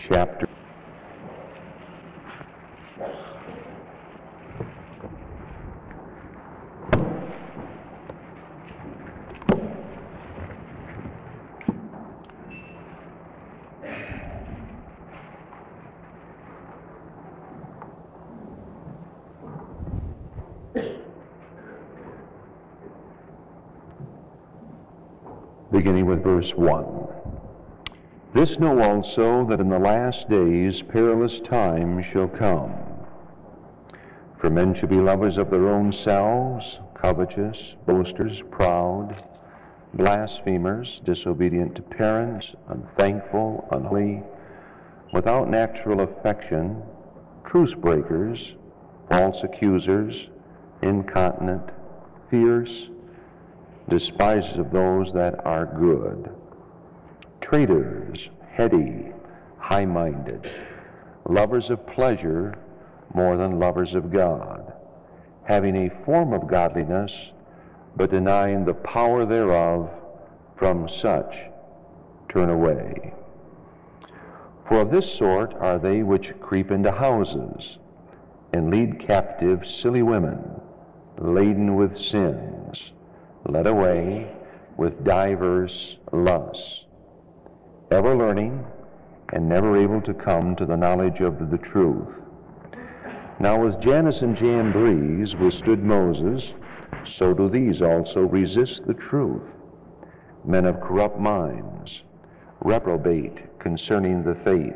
chapter. Beginning with verse 1. This know also, that in the last days perilous times shall come. For men shall be lovers of their own selves, covetous, boasters, proud, blasphemers, disobedient to parents, unthankful, unholy, without natural affection, truce breakers, false accusers, incontinent, fierce, despisers of those that are good, traitors, heady, high-minded, lovers of pleasure more than lovers of God, having a form of godliness, but denying the power thereof. From such turn away. For of this sort are they which creep into houses, and lead captive silly women, laden with sins, led away with divers lusts, ever learning, and never able to come to the knowledge of the truth. Now as Jannes and Jambres withstood Moses, so do these also resist the truth. Men of corrupt minds, reprobate concerning the faith.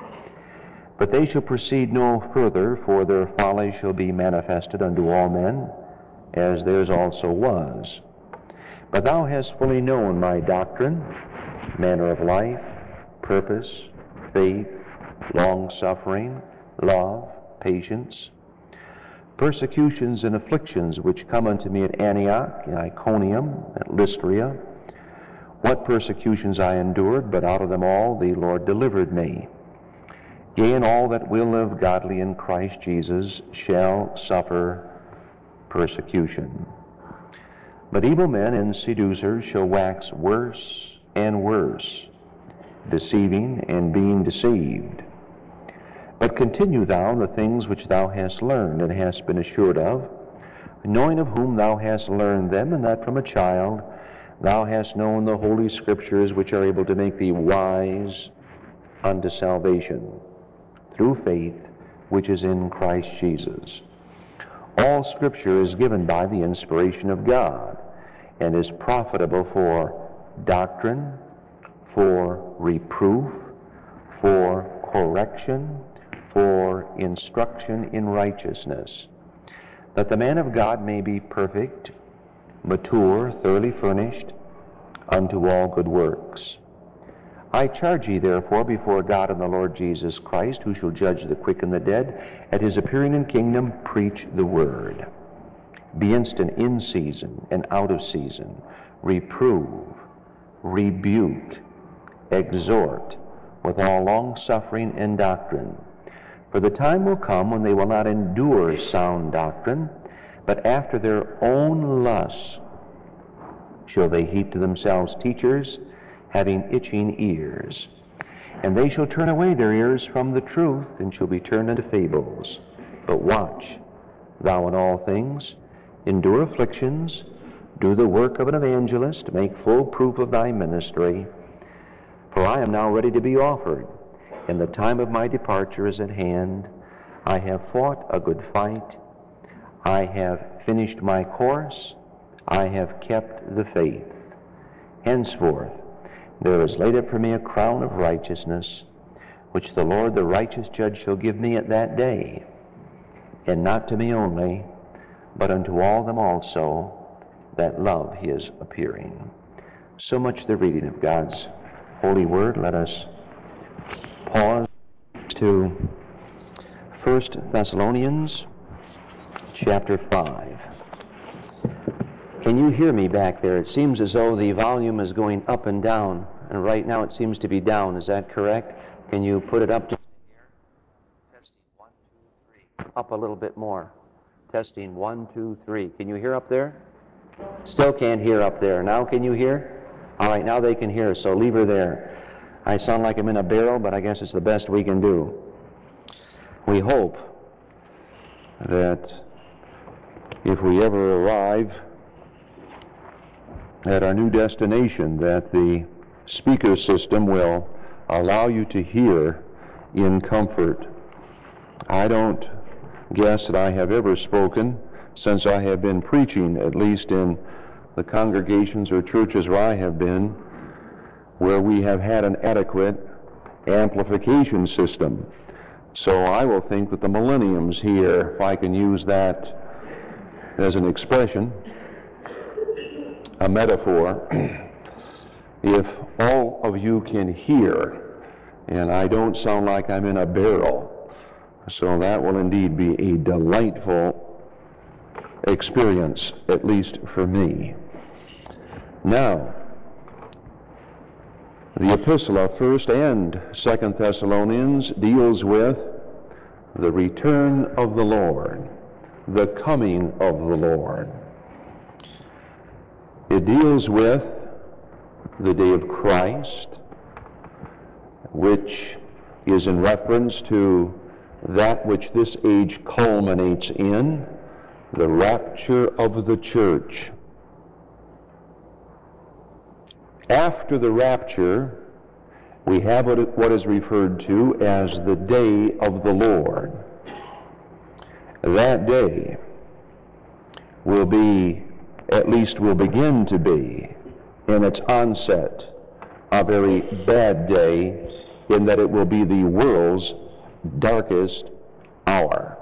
But they shall proceed no further, for their folly shall be manifested unto all men, as theirs also was. But thou hast fully known my doctrine, manner of life, purpose, faith, long-suffering, love, patience, persecutions and afflictions which come unto me at Antioch, in Iconium, at Lystria. What persecutions I endured, but out of them all the Lord delivered me. Yea, and all that will live godly in Christ Jesus shall suffer persecution. But evil men and seducers shall wax worse and worse, deceiving and being deceived. But continue thou in the things which thou hast learned and hast been assured of, knowing of whom thou hast learned them, and that from a child thou hast known the holy Scriptures, which are able to make thee wise unto salvation, through faith which is in Christ Jesus. All Scripture is given by the inspiration of God, and is profitable for doctrine, for reproof, for correction, for instruction in righteousness, that the man of God may be perfect, mature, thoroughly furnished, unto all good works. I charge ye therefore before God and the Lord Jesus Christ, who shall judge the quick and the dead, at his appearing in kingdom, preach the word. Be instant in season and out of season. Reprove, rebuke, exhort, with all long-suffering and doctrine. For the time will come when they will not endure sound doctrine, but after their own lusts shall they heap to themselves teachers, having itching ears. And they shall turn away their ears from the truth, and shall be turned into fables. But watch thou in all things, endure afflictions, do the work of an evangelist, make full proof of thy ministry. For I am now ready to be offered, and the time of my departure is at hand. I have fought a good fight. I have finished my course. I have kept the faith. Henceforth there is laid up for me a crown of righteousness, which the Lord the righteous judge shall give me at that day, and not to me only, but unto all them also that love his appearing. So much the reading of God's holy word. Let us pause to 1 Thessalonians chapter 5. Can you hear me back there? It seems as though the volume is going up and down, and right now it seems to be down. Is that correct? Can you put it up to here? Testing 1, 2, 3. Up a little bit more. Testing 1, 2, 3. Can you hear up there? Still can't hear up there. Now can you hear? All right, now they can hear, so leave her there. I sound like I'm in a barrel, but I guess it's the best we can do. We hope that if we ever arrive at our new destination, that the speaker system will allow you to hear in comfort. I don't guess that I have ever spoken since I have been preaching, at least in the congregations or churches where I have been, where we have had an adequate amplification system. So I will think that the millennium's here, if I can use that as an expression, a metaphor. If all of you can hear, and I don't sound like I'm in a barrel, so that will indeed be a delightful experience, at least for me. Now, the epistle of 1st and 2nd Thessalonians deals with the return of the Lord, the coming of the Lord. It deals with the day of Christ, which is in reference to that which this age culminates in, the rapture of the church. After the rapture, we have what is referred to as the day of the Lord. That day will be, at least will begin to be, in its onset, a very bad day, in that it will be the world's darkest hour.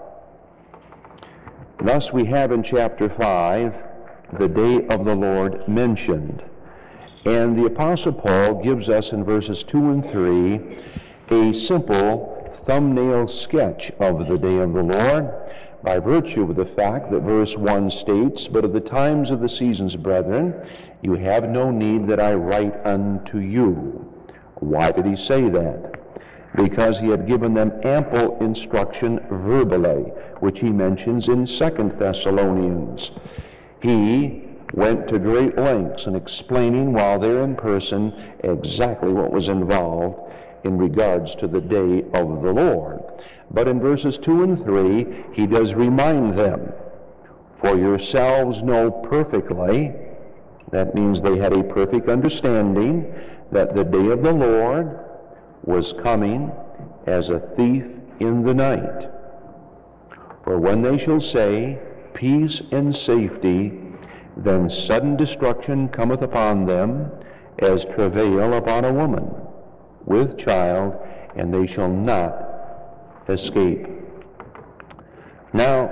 Thus we have in chapter 5 the day of the Lord mentioned. And the Apostle Paul gives us in verses 2 and 3 a simple thumbnail sketch of the day of the Lord, by virtue of the fact that verse 1 states, "But of the times of the seasons, brethren, you have no need that I write unto you." Why did he say that? Because he had given them ample instruction verbally, which he mentions in 2nd Thessalonians. He went to great lengths in explaining while there in person exactly what was involved in regards to the day of the Lord. But in verses 2 and 3, he does remind them, "For yourselves know perfectly," that means they had a perfect understanding, "that the day of the Lord was coming as a thief in the night. For when they shall say, peace and safety, then sudden destruction cometh upon them, as travail upon a woman with child, and they shall not escape." Now,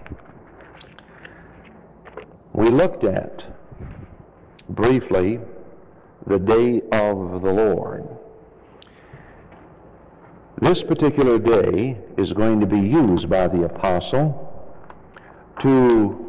we looked at briefly the day of the Lord. This particular day is going to be used by the apostle to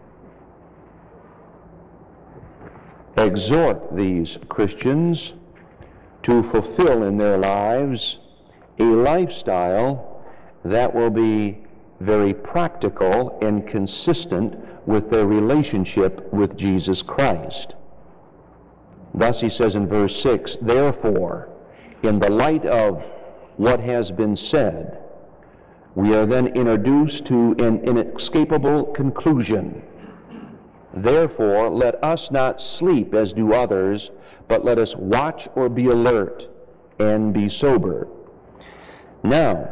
exhort these Christians to fulfill in their lives a lifestyle that will be very practical and consistent with their relationship with Jesus Christ. Thus he says in verse 6, "Therefore, in the light of what has been said, we are then introduced to an inescapable conclusion. Therefore, let us not sleep as do others, but let us watch or be alert and be sober." Now,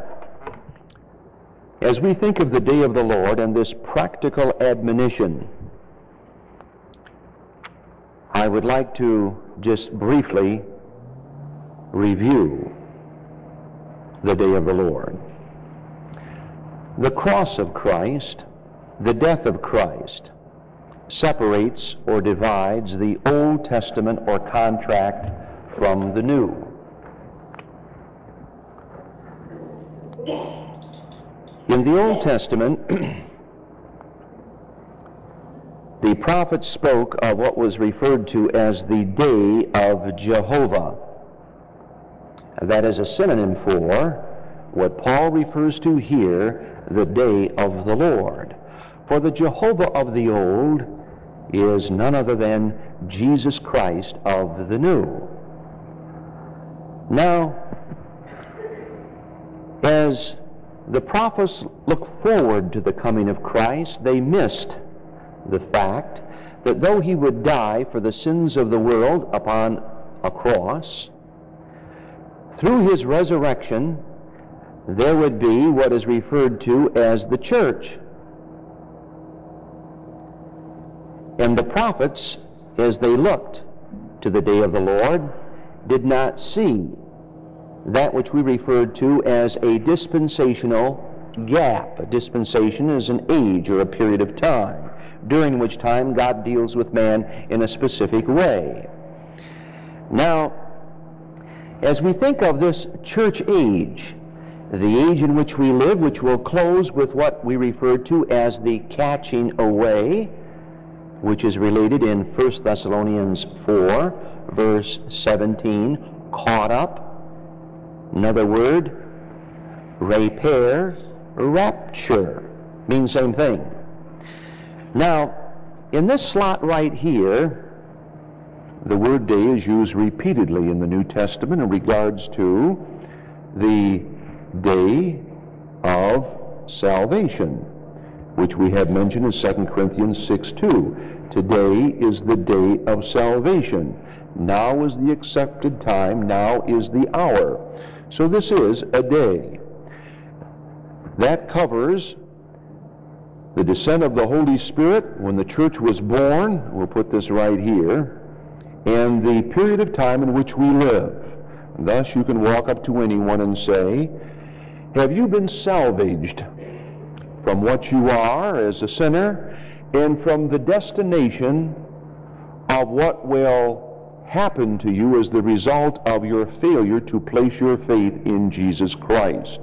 as we think of the day of the Lord and this practical admonition, I would like to just briefly review the day of the Lord. The cross of Christ, the death of Christ, separates or divides the Old Testament or contract from the New. In the Old Testament, the prophet spoke of what was referred to as the day of Jehovah. That is a synonym for what Paul refers to here, the day of the Lord. For the Jehovah of the old is none other than Jesus Christ of the new. Now, as the prophets looked forward to the coming of Christ, they missed the fact that though he would die for the sins of the world upon a cross, through his resurrection, there would be what is referred to as the church. And the prophets, as they looked to the day of the Lord, did not see that which we referred to as a dispensational gap. A dispensation is an age or a period of time, during which time God deals with man in a specific way. Now, as we think of this church age, the age in which we live, which will close with what we refer to as the catching away, which is related in 1 Thessalonians 4, verse 17, caught up. Another word, repair, rapture, means same thing. Now, in this slot right here, the word day is used repeatedly in the New Testament in regards to the day of salvation, which we have mentioned in 2 Corinthians 6:2. Today is the day of salvation. Now is the accepted time. Now is the hour. So this is a day. That covers the descent of the Holy Spirit when the church was born. We'll put this right here. And the period of time in which we live. Thus you can walk up to anyone and say, have you been salvaged from what you are as a sinner and from the destination of what will happen to you as the result of your failure to place your faith in Jesus Christ?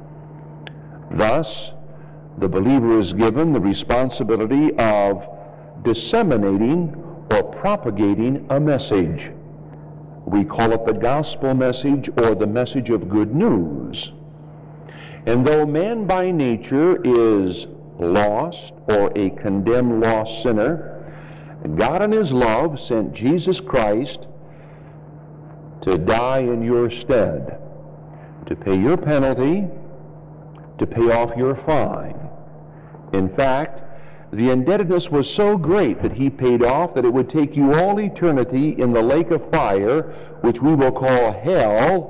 Thus, the believer is given the responsibility of disseminating or propagating a message. We call it the gospel message or the message of good news. And though man by nature is lost or a condemned lost sinner, God in his love sent Jesus Christ to die in your stead, to pay your penalty, to pay off your fine. In fact, the indebtedness was so great that he paid off that it would take you all eternity in the lake of fire, which we will call hell.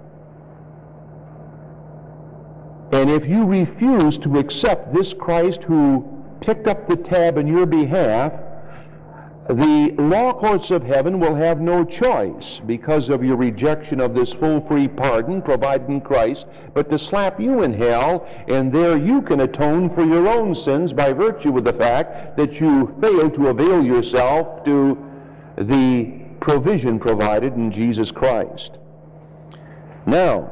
And if you refuse to accept this Christ who picked up the tab in your behalf, the law courts of heaven will have no choice because of your rejection of this full free pardon provided in Christ, but to slap you in hell, and there you can atone for your own sins by virtue of the fact that you failed to avail yourself to the provision provided in Jesus Christ. Now,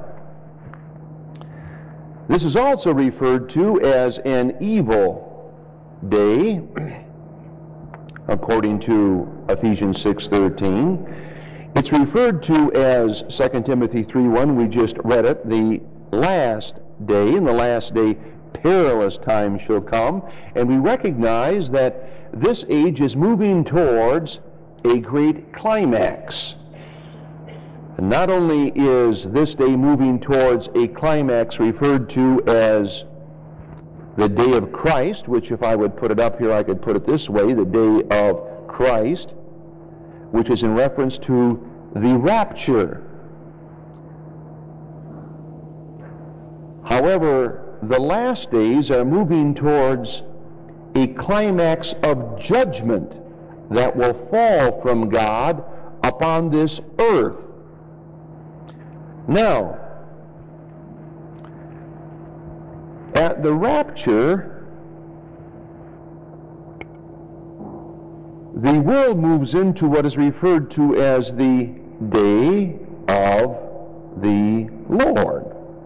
this is also referred to as an evil day, according to Ephesians 6:13. It's referred to as 2 Timothy 3:1, we just read it, the last day. In the last day, perilous times shall come. And we recognize that this age is moving towards a great climax. And not only is this day moving towards a climax referred to as the day of Christ, which if I would put it up here, I could put it this way, the day of Christ, which is in reference to the rapture. However, the last days are moving towards a climax of judgment that will fall from God upon this earth. Now, at the rapture, the world moves into what is referred to as the day of the Lord.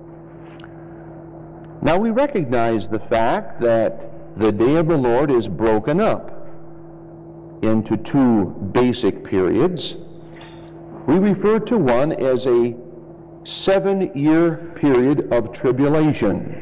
Now we recognize the fact that the day of the Lord is broken up into two basic periods. We refer to one as a 7-year period of tribulation.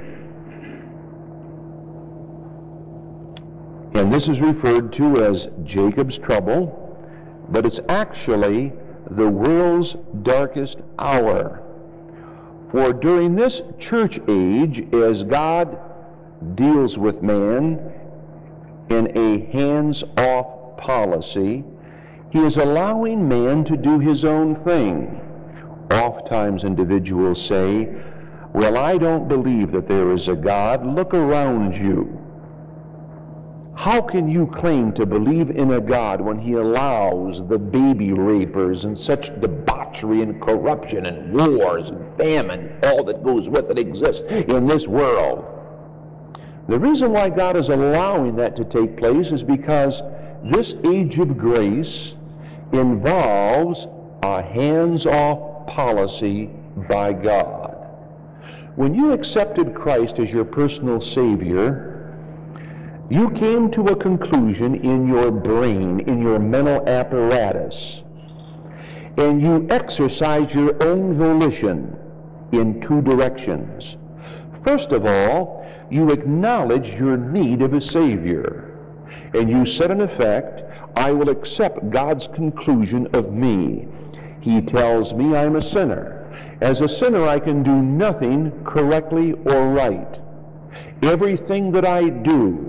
And this is referred to as Jacob's trouble, but it's actually the world's darkest hour. For during this church age, as God deals with man in a hands-off policy, He is allowing man to do his own thing. Oftentimes individuals say, well, I don't believe that there is a God. Look around you. How can you claim to believe in a God when He allows the baby rapers and such debauchery and corruption and wars and famine, all that goes with it, exists in this world? The reason why God is allowing that to take place is because this age of grace involves a hands-off policy by God. When you accepted Christ as your personal Savior, you came to a conclusion in your brain, in your mental apparatus, and you exercise your own volition in two directions. First of all, you acknowledge your need of a Savior, and you said in effect, I will accept God's conclusion of me. He tells me I'm a sinner. As a sinner, I can do nothing correctly or right. Everything that I do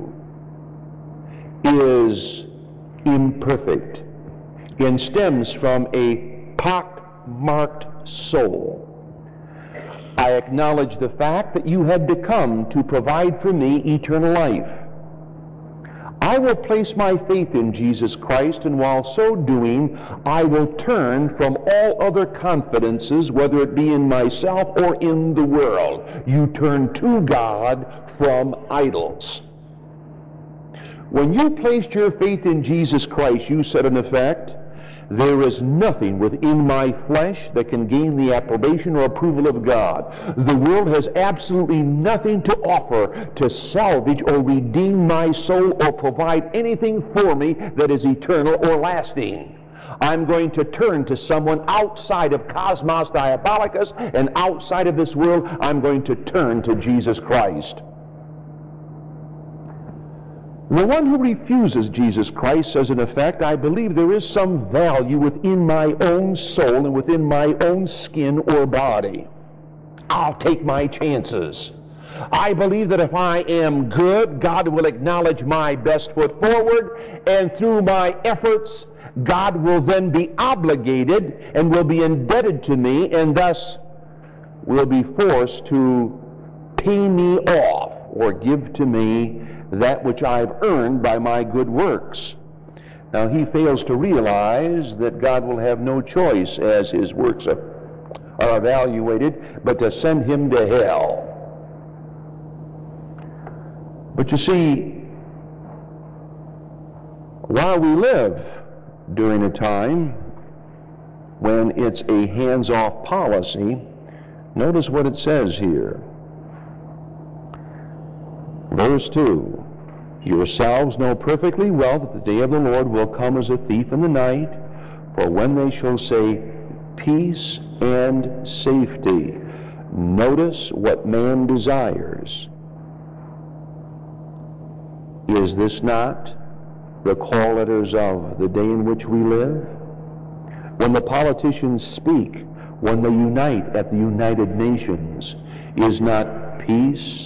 is imperfect and stems from a pock-marked soul. I acknowledge the fact that you had to come to provide for me eternal life. I will place my faith in Jesus Christ, and while so doing, I will turn from all other confidences, whether it be in myself or in the world. You turn to God from idols. When you placed your faith in Jesus Christ, you said in effect, there is nothing within my flesh that can gain the approbation or approval of God. The world has absolutely nothing to offer to salvage or redeem my soul or provide anything for me that is eternal or lasting. I'm going to turn to someone outside of Cosmos Diabolicus, and outside of this world, I'm going to turn to Jesus Christ. The one who refuses Jesus Christ says, in effect, I believe there is some value within my own soul and within my own skin or body. I'll take my chances. I believe that if I am good, God will acknowledge my best foot forward, and through my efforts, God will then be obligated and will be indebted to me, and thus will be forced to pay me off or give to me that which I've earned by my good works. Now he fails to realize that God will have no choice as his works are evaluated, but to send him to hell. But you see, while we live during a time when it's a hands-off policy, notice what it says here. Verse 2, yourselves know perfectly well that the day of the Lord will come as a thief in the night, for when they shall say, peace and safety. Notice what man desires. Is this not the call letters of the day in which we live? When the politicians speak, when they unite at the United Nations, is not peace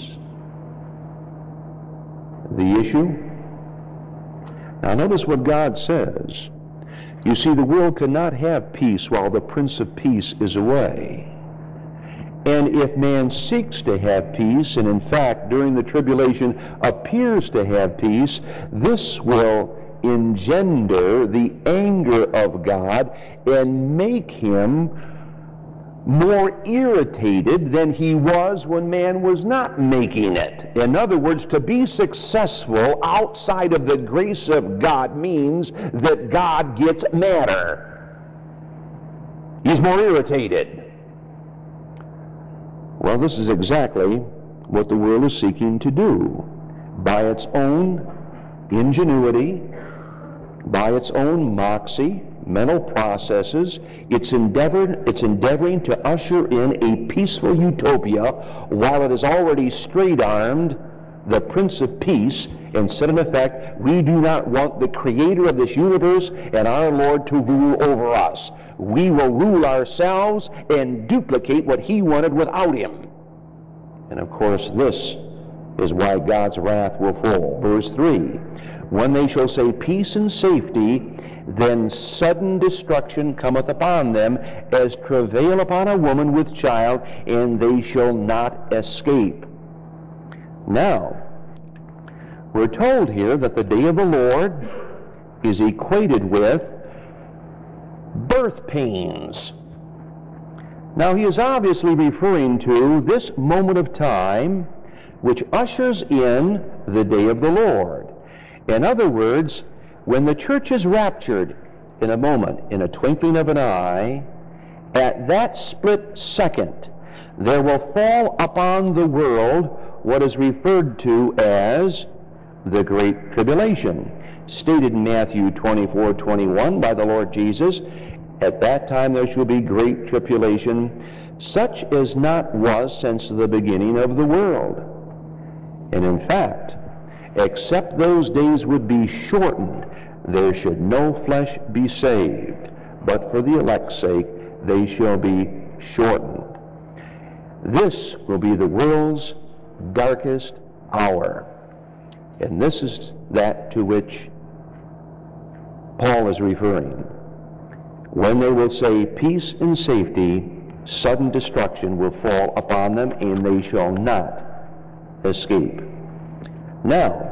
the issue? Now notice what God says. You see, the world cannot have peace while the Prince of Peace is away. And if man seeks to have peace, and in fact during the tribulation appears to have peace, this will engender the anger of God and make him more irritated than he was when man was not making it. In other words, to be successful outside of the grace of God means that God gets madder. He's more irritated. Well, this is exactly what the world is seeking to do. By its own ingenuity, by its own moxie, mental processes, it's endeavoring to usher in a peaceful utopia while it is already straight-armed the Prince of Peace and said, in effect, we do not want the Creator of this universe and our Lord to rule over us. We will rule ourselves and duplicate what He wanted without Him. And of course, this is why God's wrath will fall. Verse 3, when they shall say peace and safety, then sudden destruction cometh upon them, as travail upon a woman with child, and they shall not escape. Now, we're told here that the day of the Lord is equated with birth pains. Now, he is obviously referring to this moment of time which ushers in the day of the Lord. In other words, when the church is raptured in a moment, in a twinkling of an eye, at that split second, there will fall upon the world what is referred to as the Great Tribulation, stated in Matthew 24:21 by the Lord Jesus. At that time there shall be great tribulation, such as not was since the beginning of the world. And in fact, except those days would be shortened, there should no flesh be saved, but for the elect's sake they shall be shortened. This will be the world's darkest hour. And this is that to which Paul is referring. When they will say peace and safety, sudden destruction will fall upon them, and they shall not escape. Now,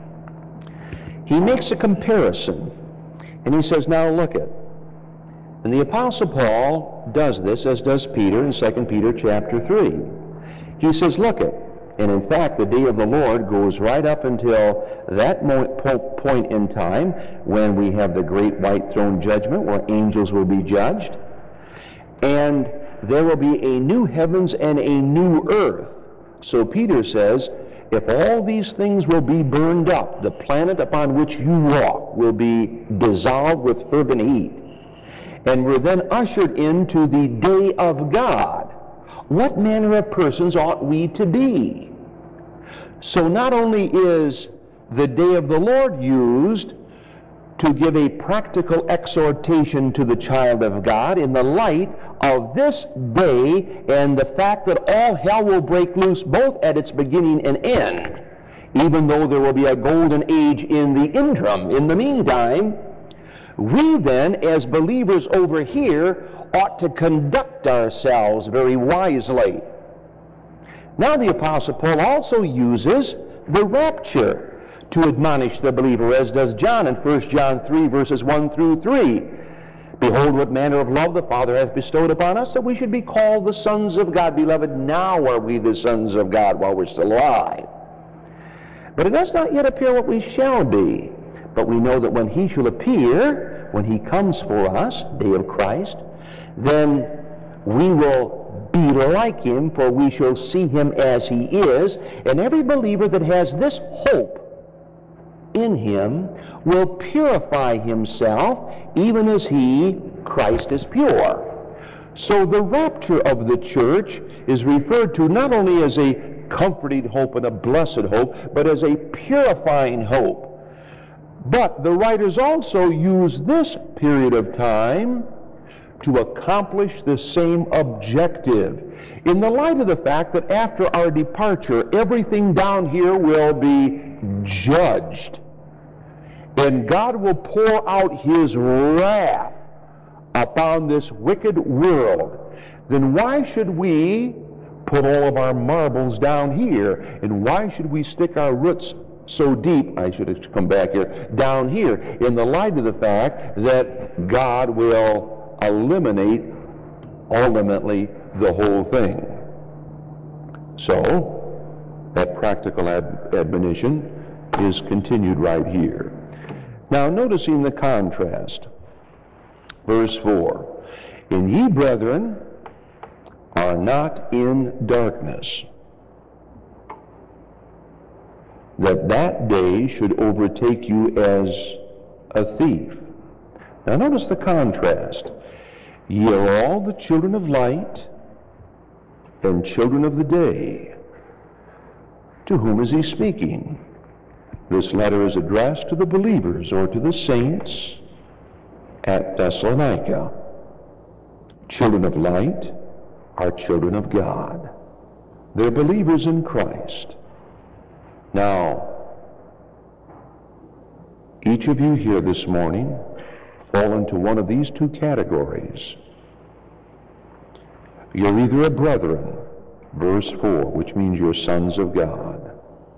he makes a comparison, and he says, now look it. And the Apostle Paul does this, as does Peter in 2 Peter chapter 3. He says, look it. And in fact, the day of the Lord goes right up until that point in time when we have the great white throne judgment, where angels will be judged. And there will be a new heavens and a new earth. So Peter says, if all these things will be burned up, the planet upon which you walk will be dissolved with fervent heat, and we're then ushered into the day of God, what manner of persons ought we to be? So not only is the day of the Lord used to give a practical exhortation to the child of God in the light of this day and the fact that all hell will break loose both at its beginning and end, even though there will be a golden age in the interim, in the meantime, we then, as believers over here, ought to conduct ourselves very wisely. Now the Apostle Paul also uses the rapture to admonish the believer, as does John in 1 John 3, verses 1 through 3. Behold, what manner of love the Father hath bestowed upon us, that we should be called the sons of God. Beloved, now are we the sons of God while we're still alive. But it does not yet appear what we shall be. But we know that when he shall appear, when he comes for us, day of Christ, then we will be like him, for we shall see him as he is. And every believer that has this hope in him will purify himself, even as he, Christ, is pure. So the rapture of the church is referred to not only as a comforting hope and a blessed hope, but as a purifying hope. But the writers also use this period of time to accomplish the same objective, in the light of the fact that after our departure, everything down here will be judged. And God will pour out his wrath upon this wicked world. Then why should we put all of our marbles down here? And why should we stick our roots so deep, I should have come back here, down here, in the light of the fact that God will eliminate ultimately the whole thing? So, that practical admonition is continued right here. Now, noticing the contrast, verse 4, and ye, brethren, are not in darkness, that day should overtake you as a thief. Now, notice the contrast. Ye are all the children of light and children of the day. To whom is he speaking? This letter is addressed to the believers or to the saints at Thessalonica. Children of light are children of God. They're believers in Christ. Now, each of you here this morning fall into one of these two categories. You're either a brethren, verse 4, which means you're sons of God.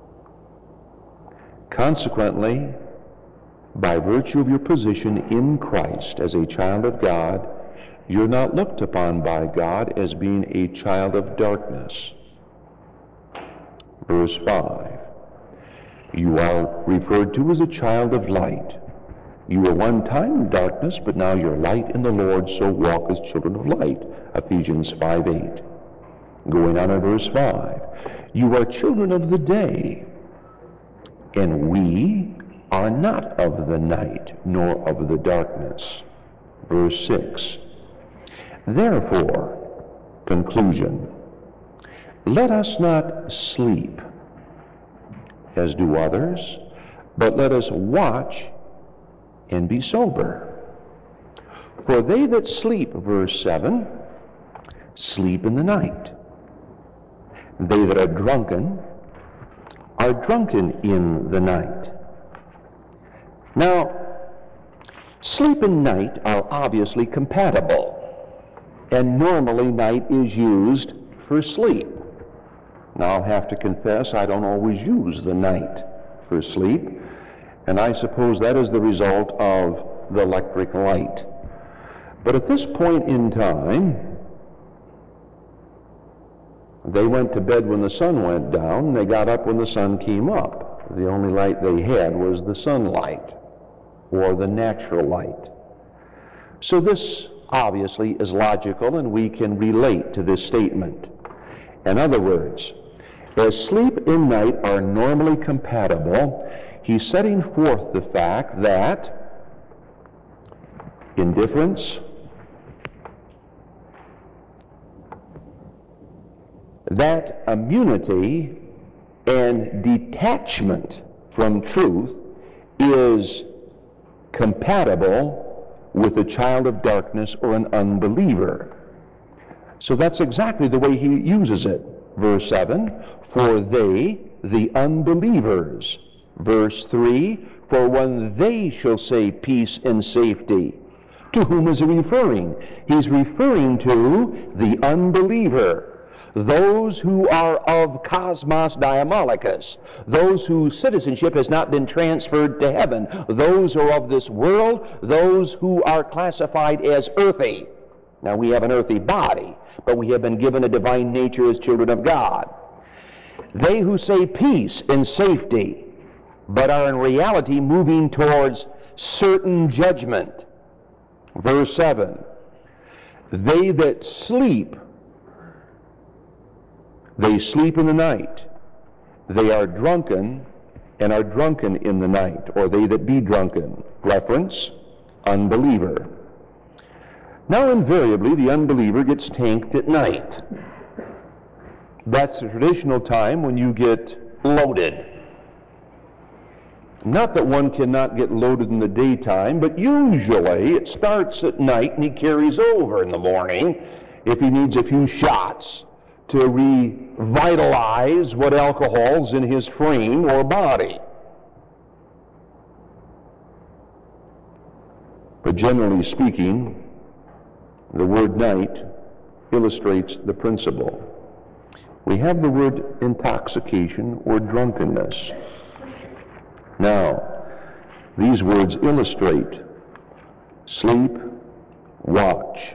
Consequently, by virtue of your position in Christ as a child of God, you're not looked upon by God as being a child of darkness. Verse 5. You are referred to as a child of light. You were one time in darkness, but now you're light in the Lord, so walk as children of light. Ephesians 5:8. Going on in verse 5. You are children of the day, and we are not of the night, nor of the darkness. Verse 6. Therefore, conclusion, let us not sleep, as do others, but let us watch and be sober. For they that sleep, verse 7, sleep in the night. They that are drunken in the night. Now, sleep and night are obviously compatible, and normally night is used for sleep. Now, I'll have to confess I don't always use the night for sleep, and I suppose that is the result of the electric light. But at this point in time, they went to bed when the sun went down, and they got up when the sun came up. The only light they had was the sunlight, or the natural light. So this obviously is logical, and we can relate to this statement. In other words, as sleep and night are normally compatible, he's setting forth the fact that indifference, that immunity and detachment from truth is compatible with a child of darkness or an unbeliever. So that's exactly the way he uses it. Verse 7, for they, the unbelievers. Verse 3, for when they shall say peace and safety. To whom is he referring? He's referring to the unbeliever. Those who are of cosmos diabolicus, those whose citizenship has not been transferred to heaven, those who are of this world, those who are classified as earthy. Now we have an earthy body, but we have been given a divine nature as children of God. They who say peace and safety, but are in reality moving towards certain judgment. Verse 7, they that sleep, they sleep in the night. They are drunken and are drunken in the night, or they that be drunken. Reference, unbeliever. Now invariably the unbeliever gets tanked at night. That's the traditional time when you get loaded. Not that one cannot get loaded in the daytime, but usually it starts at night and he carries over in the morning if he needs a few shots to revitalize what alcohol's in his frame or body. But generally speaking, the word night illustrates the principle. We have the word intoxication or drunkenness. Now, these words illustrate sleep, watch.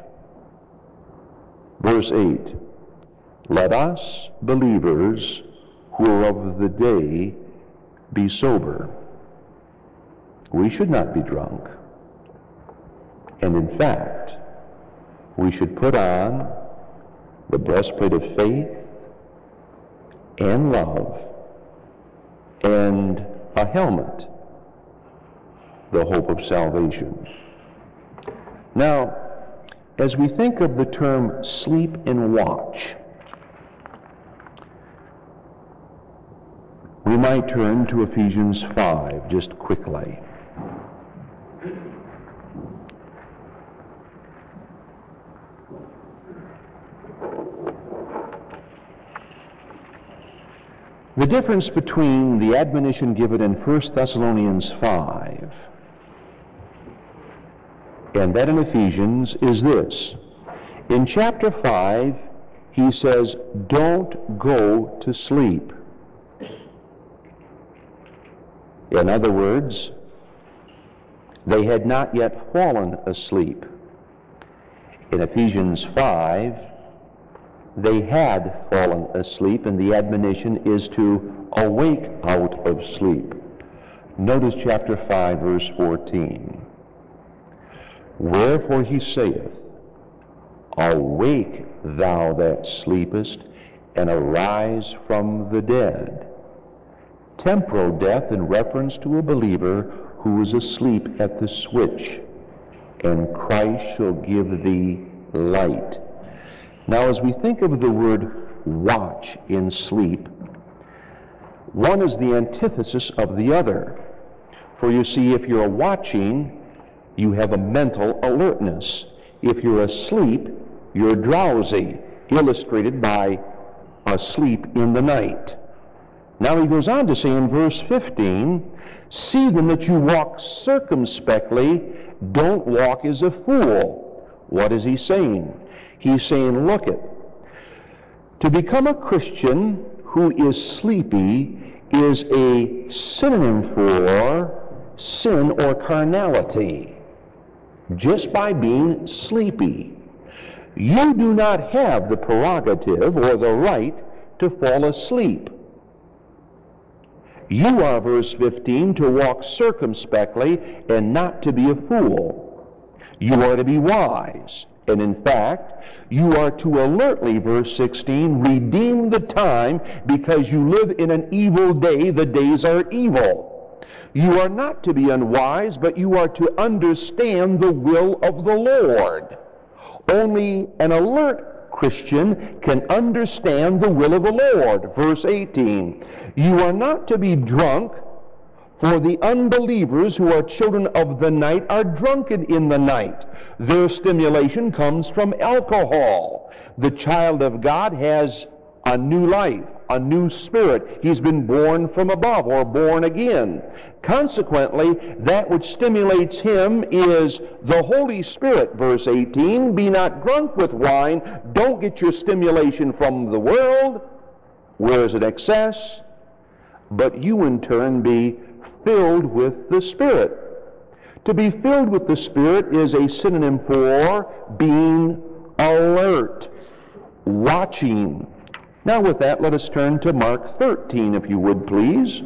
Verse 8, let us, believers, who are of the day, be sober. We should not be drunk. And in fact, we should put on the breastplate of faith and love and a helmet, the hope of salvation. Now, as we think of the term sleep and watch, we might turn to Ephesians 5 just quickly. The difference between the admonition given in 1 Thessalonians 5 and that in Ephesians is this. In chapter 5, he says, don't go to sleep. In other words, they had not yet fallen asleep. In Ephesians 5, they had fallen asleep, and the admonition is to awake out of sleep. Notice chapter 5, verse 14. Wherefore he saith, awake thou that sleepest, and arise from the dead. Temporal death in reference to a believer who is asleep at the switch, and Christ shall give thee light. Now, as we think of the word watch in sleep, one is the antithesis of the other. For you see, if you're watching, you have a mental alertness. If you're asleep, you're drowsy, illustrated by asleep in the night. Now he goes on to say in verse 15, see then that you walk circumspectly, don't walk as a fool. What is he saying? He's saying, look it, to become a Christian who is sleepy is a synonym for sin or carnality. Just by being sleepy. You do not have the prerogative or the right to fall asleep. You are, verse 15, to walk circumspectly and not to be a fool. You are to be wise. And in fact, you are to alertly, verse 16, redeem the time because you live in an evil day. The days are evil. You are not to be unwise, but you are to understand the will of the Lord. Only an alert Christian can understand the will of the Lord. Verse 18, you are not to be drunk, for the unbelievers who are children of the night are drunken in the night. Their stimulation comes from alcohol. The child of God has a new life, a new spirit. He's been born from above, or born again. Consequently, that which stimulates him is the Holy Spirit. Verse 18, be not drunk with wine. Don't get your stimulation from the world, where is it excess, but you in turn be filled with the Spirit. To be filled with the Spirit is a synonym for being alert, watching. Now with that, let us turn to Mark 13, if you would, please.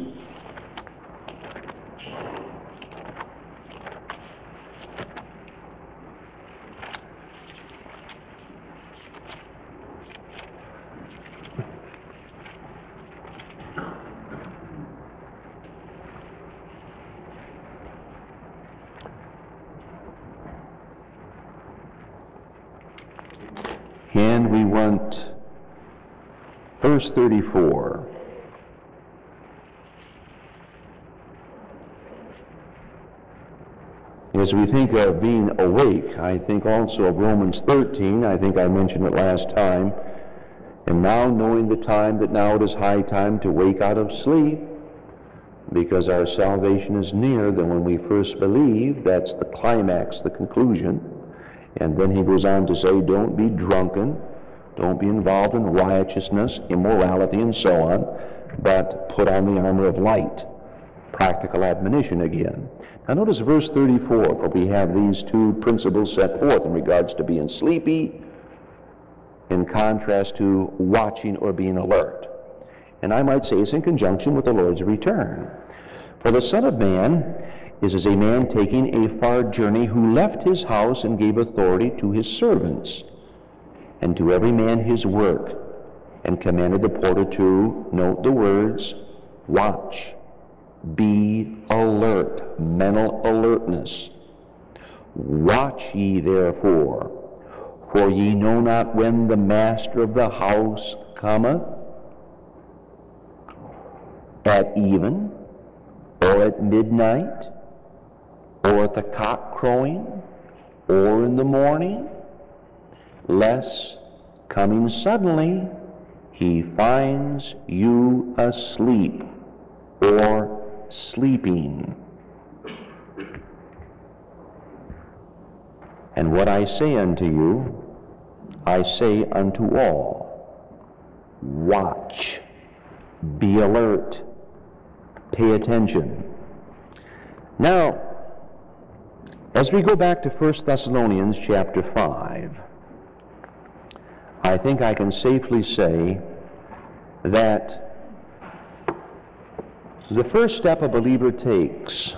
And we want verse 34. As we think of being awake, I think also of Romans 13. I think I mentioned it last time. And now knowing the time, that now it is high time to wake out of sleep, because our salvation is nearer than when we first believed. That's the climax, the conclusion. And then he goes on to say, don't be drunken, don't be involved in riotousness, immorality, and so on, but put on the armor of light. Practical admonition again. Now notice verse 34, for we have these two principles set forth in regards to being sleepy, in contrast to watching or being alert. And I might say it's in conjunction with the Lord's return. For the Son of Man is as a man taking a far journey, who left his house and gave authority to his servants, and to every man his work, and commanded the porter to, note the words, watch, be alert, mental alertness. Watch ye therefore, for ye know not when the master of the house cometh. at even, or at midnight, or at the cock crowing, or in the morning, lest, coming suddenly, he finds you asleep or sleeping. And what I say unto you, I say unto all, watch, be alert, pay attention. Now, as we go back to 1 Thessalonians chapter 5, I think I can safely say that the first step a believer takes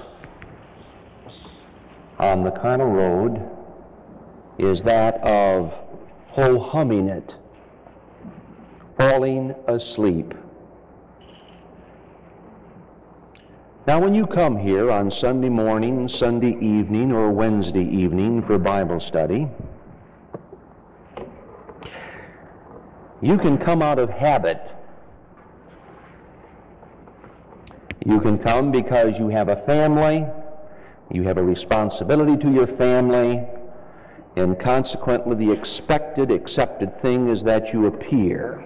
on the carnal road is that of ho-humming it, falling asleep. Now, when you come here on Sunday morning, Sunday evening, or Wednesday evening for Bible study, you can come out of habit. You can come because you have a family, you have a responsibility to your family, and consequently the expected, accepted thing is that you appear,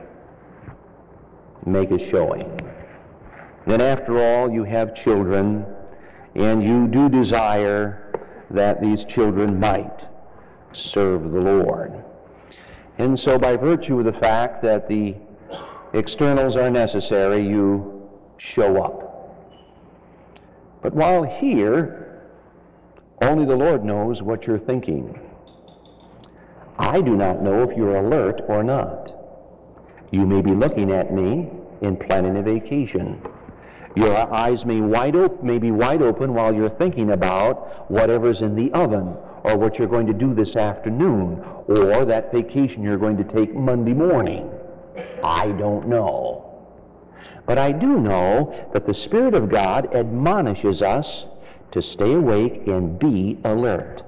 make a showing. Then after all, you have children, and you do desire that these children might serve the Lord. And so by virtue of the fact that the externals are necessary, you show up. But while here, only the Lord knows what you're thinking. I do not know if you're alert or not. You may be looking at me and planning a vacation. Your eyes may be wide open while you're thinking about whatever's in the oven, or what you're going to do this afternoon, or that vacation you're going to take Monday morning. I don't know. But I do know that the Spirit of God admonishes us to stay awake and be alert.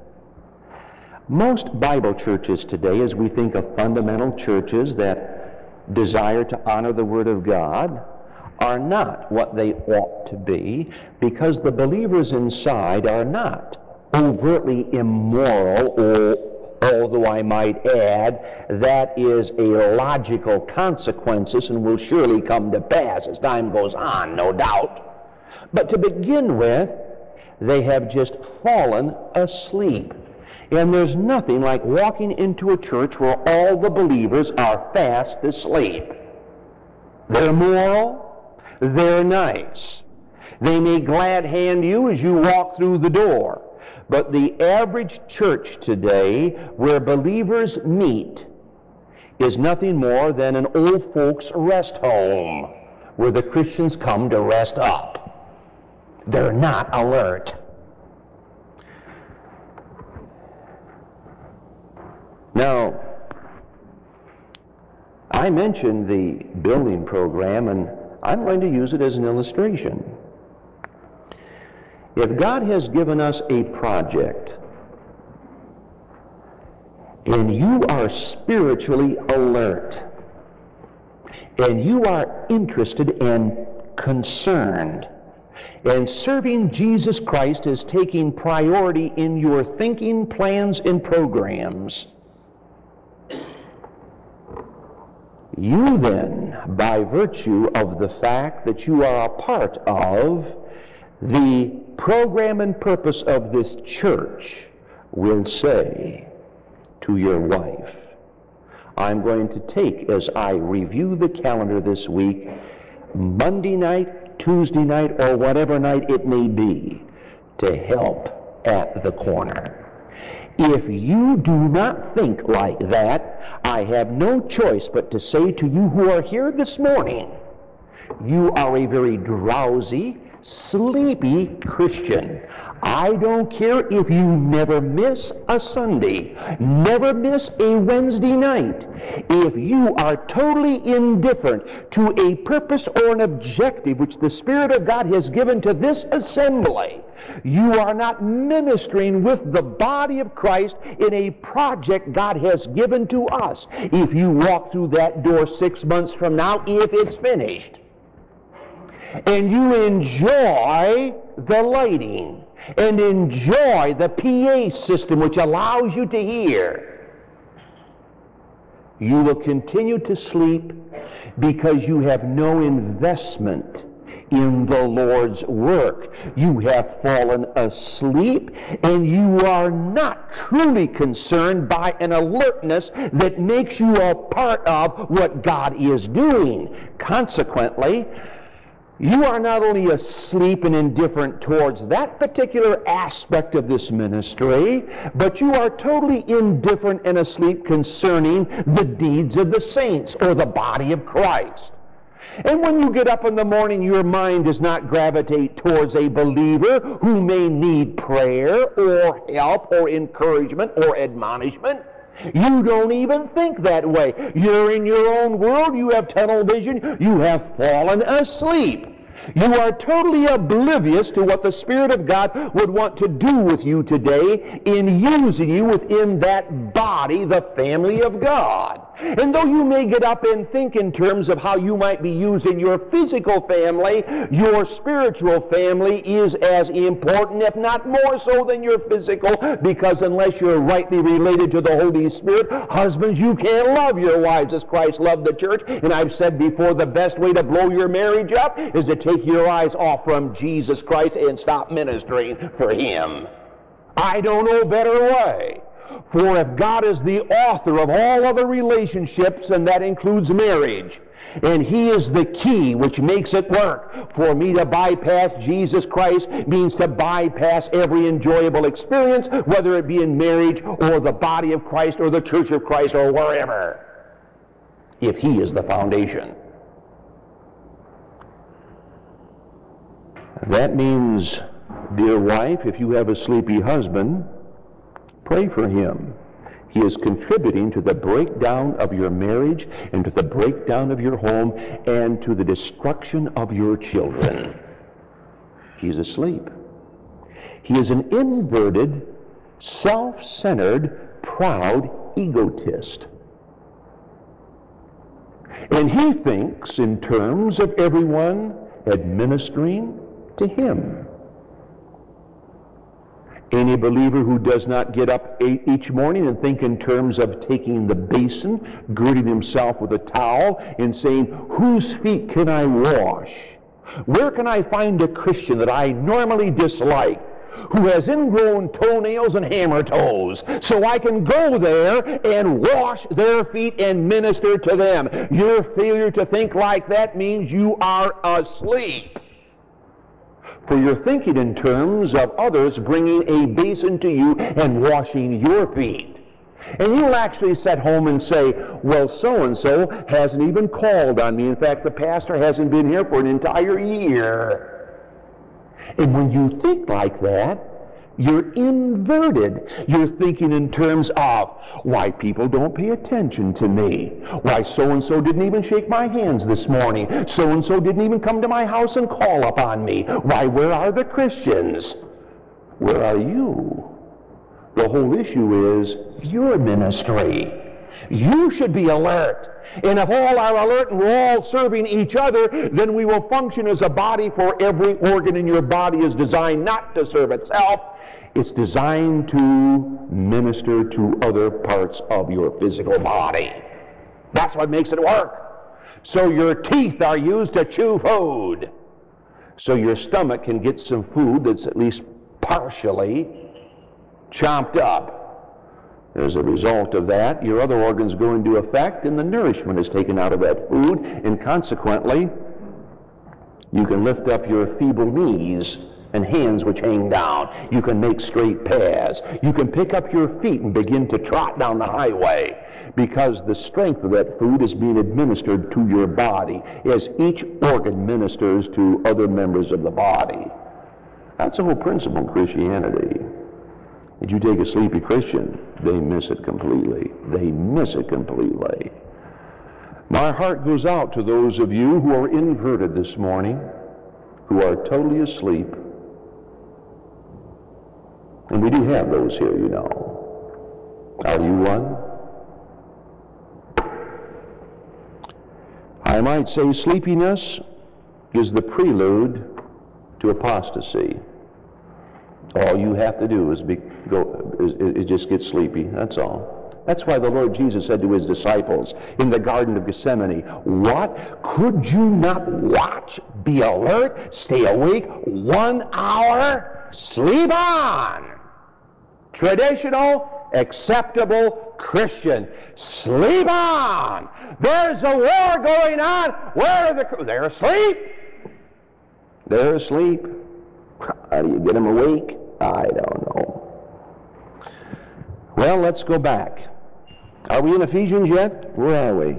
Most Bible churches today, as we think of fundamental churches that desire to honor the Word of God, are not what they ought to be, because the believers inside are not overtly immoral, or, although I might add, that is a logical consequences and will surely come to pass as time goes on, no doubt. But to begin with, they have just fallen asleep. And there's nothing like walking into a church where all the believers are fast asleep. They're moral. They're nice. They may glad hand you as you walk through the door. But the average church today where believers meet is nothing more than an old folks' rest home where the Christians come to rest up. They're not alert. Now, I mentioned the building program, and I'm going to use it as an illustration. If God has given us a project, and you are spiritually alert, and you are interested and concerned, and serving Jesus Christ is taking priority in your thinking, plans, and programs, you then, by virtue of the fact that you are a part of the program and purpose of this church, will say to your wife, I'm going to take, as I review the calendar this week, Monday night, Tuesday night, or whatever night it may be, to help at the corner. If you do not think like that, I have no choice but to say to you who are here this morning, you are a very drowsy, sleepy Christian. I don't care if you never miss a Sunday, never miss a Wednesday night. If you are totally indifferent to a purpose or an objective which the Spirit of God has given to this assembly, you are not ministering with the body of Christ in a project God has given to us. If you walk through that door 6 months from now, if it's finished, and you enjoy the lighting and enjoy the PA system which allows you to hear, you will continue to sleep because you have no investment in the Lord's work. You have fallen asleep, and you are not truly concerned by an alertness that makes you a part of what God is doing. Consequently, you are not only asleep and indifferent towards that particular aspect of this ministry, but you are totally indifferent and asleep concerning the deeds of the saints or the body of Christ. And when you get up in the morning, your mind does not gravitate towards a believer who may need prayer or help or encouragement or admonishment. You don't even think that way. You're in your own world. You have tunnel vision. You have fallen asleep. You are totally oblivious to what the Spirit of God would want to do with you today in using you within that body, the family of God. And though you may get up and think in terms of how you might be used in your physical family, your spiritual family is as important, if not more so, than your physical, because unless you're rightly related to the Holy Spirit, husbands, you can't love your wives as Christ loved the church. And I've said before, the best way to blow your marriage up is to take your eyes off from Jesus Christ and stop ministering for Him. I don't know a better way. For if God is the author of all other relationships, and that includes marriage, and He is the key which makes it work, for me to bypass Jesus Christ means to bypass every enjoyable experience, whether it be in marriage or the body of Christ or the church of Christ or wherever, if He is the foundation. That means, dear wife, if you have a sleepy husband, pray for him. He is contributing to the breakdown of your marriage and to the breakdown of your home and to the destruction of your children. He's asleep. He is an inverted, self-centered, proud egotist. And he thinks in terms of everyone administering to him. Any believer who does not get up each morning and think in terms of taking the basin, girding himself with a towel, and saying, whose feet can I wash? Where can I find a Christian that I normally dislike, who has ingrown toenails and hammer toes, so I can go there and wash their feet and minister to them? Your failure to think like that means you are asleep. For you're thinking in terms of others bringing a basin to you and washing your feet. And you'll actually sit home and say, well, so-and-so hasn't even called on me. In fact, the pastor hasn't been here for an entire year. And when you think like that, you're inverted. You're thinking in terms of, why people don't pay attention to me. Why so-and-so didn't even shake my hands this morning. So-and-so didn't even come to my house and call upon me. Why, where are the Christians? Where are you? The whole issue is your ministry. You should be alert. And if all are alert and we're all serving each other, then we will function as a body, for every organ in your body is designed not to serve itself. It's designed to minister to other parts of your physical body. That's what makes it work. So your teeth are used to chew food. So your stomach can get some food that's at least partially chomped up. As a result of that, your other organs go into effect and the nourishment is taken out of that food, and consequently, you can lift up your feeble knees and hands which hang down. You can make straight paths. You can pick up your feet and begin to trot down the highway, because the strength of that food is being administered to your body as each organ ministers to other members of the body. That's the whole principle in Christianity. If you take a sleepy Christian, they miss it completely. They miss it completely. My heart goes out to those of you who are inverted this morning, who are totally asleep. And we do have those here, you know. Are you one? I might say sleepiness is the prelude to apostasy. All you have to do is just get sleepy. That's all. That's why the Lord Jesus said to his disciples in the Garden of Gethsemane, "What? Could you not watch, be alert, stay awake 1 hour? Sleep on!" Traditional, acceptable Christian. Sleep on! There's a war going on. Where are they're asleep. They're asleep. How do you get them awake? I don't know. Well, let's go back. Are we in Ephesians yet? Where are we?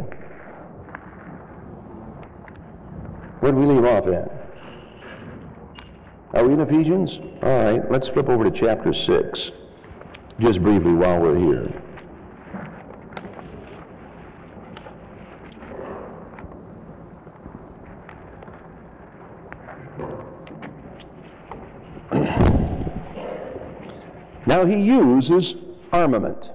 Where did we leave off at? Are we in Ephesians? All right, let's flip over to chapter 6, just briefly while we're here. Now he uses armament,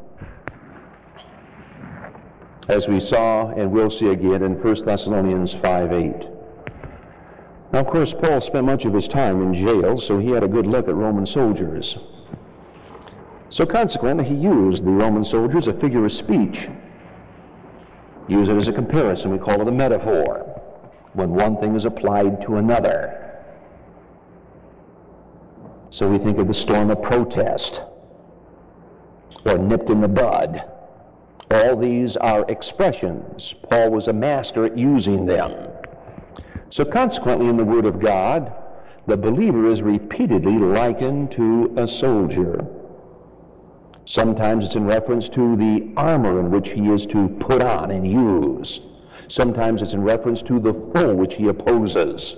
as we saw and will see again in 1 Thessalonians 5:8. Now, of course, Paul spent much of his time in jail, so he had a good look at Roman soldiers. So consequently, he used the Roman soldiers, a figure of speech. Use it as a comparison. We call it a metaphor, when one thing is applied to another. So we think of the storm of protest, or nipped in the bud. All these are expressions. Paul was a master at using them. So consequently, in the Word of God, the believer is repeatedly likened to a soldier. Sometimes it's in reference to the armor in which he is to put on and use. Sometimes it's in reference to the foe which he opposes.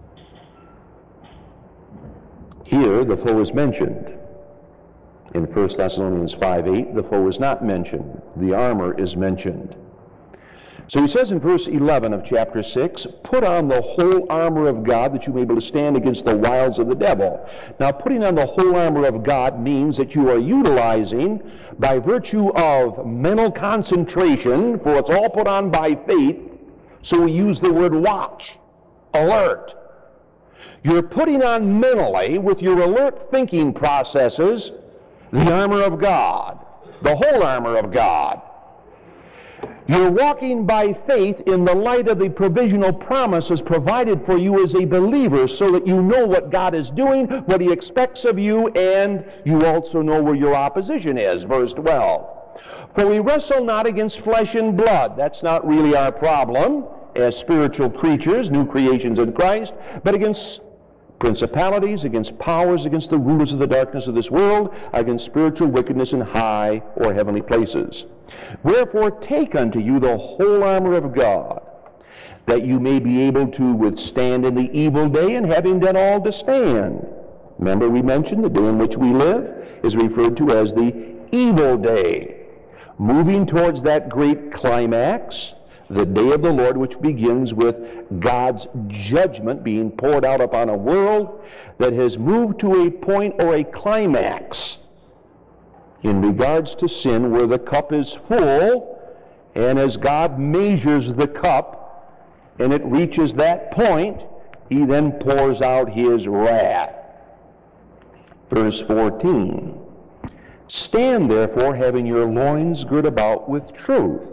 Here, the foe is mentioned. In 1 Thessalonians 5:8, the foe is not mentioned. The armor is mentioned. So he says in verse 11 of chapter 6, "Put on the whole armor of God that you may be able to stand against the wiles of the devil." Now, putting on the whole armor of God means that you are utilizing, by virtue of mental concentration, for it's all put on by faith, so we use the word watch, alert. You're putting on mentally, with your alert thinking processes, the armor of God, the whole armor of God. You're walking by faith in the light of the provisional promises provided for you as a believer, so that you know what God is doing, what he expects of you, and you also know where your opposition is. Verse 12. "For we wrestle not against flesh and blood." That's not really our problem as spiritual creatures, new creations in Christ, but against principalities, against powers, against the rulers of the darkness of this world, against spiritual wickedness in high or heavenly places. "Wherefore take unto you the whole armor of God, that you may be able to withstand in the evil day, and having done all to stand." Remember, we mentioned the day in which we live is referred to as the evil day. Moving towards that great climax, the day of the Lord, which begins with God's judgment being poured out upon a world that has moved to a point or a climax in regards to sin, where the cup is full, and as God measures the cup and it reaches that point, he then pours out his wrath. Verse 14, "Stand therefore, having your loins girt about with truth."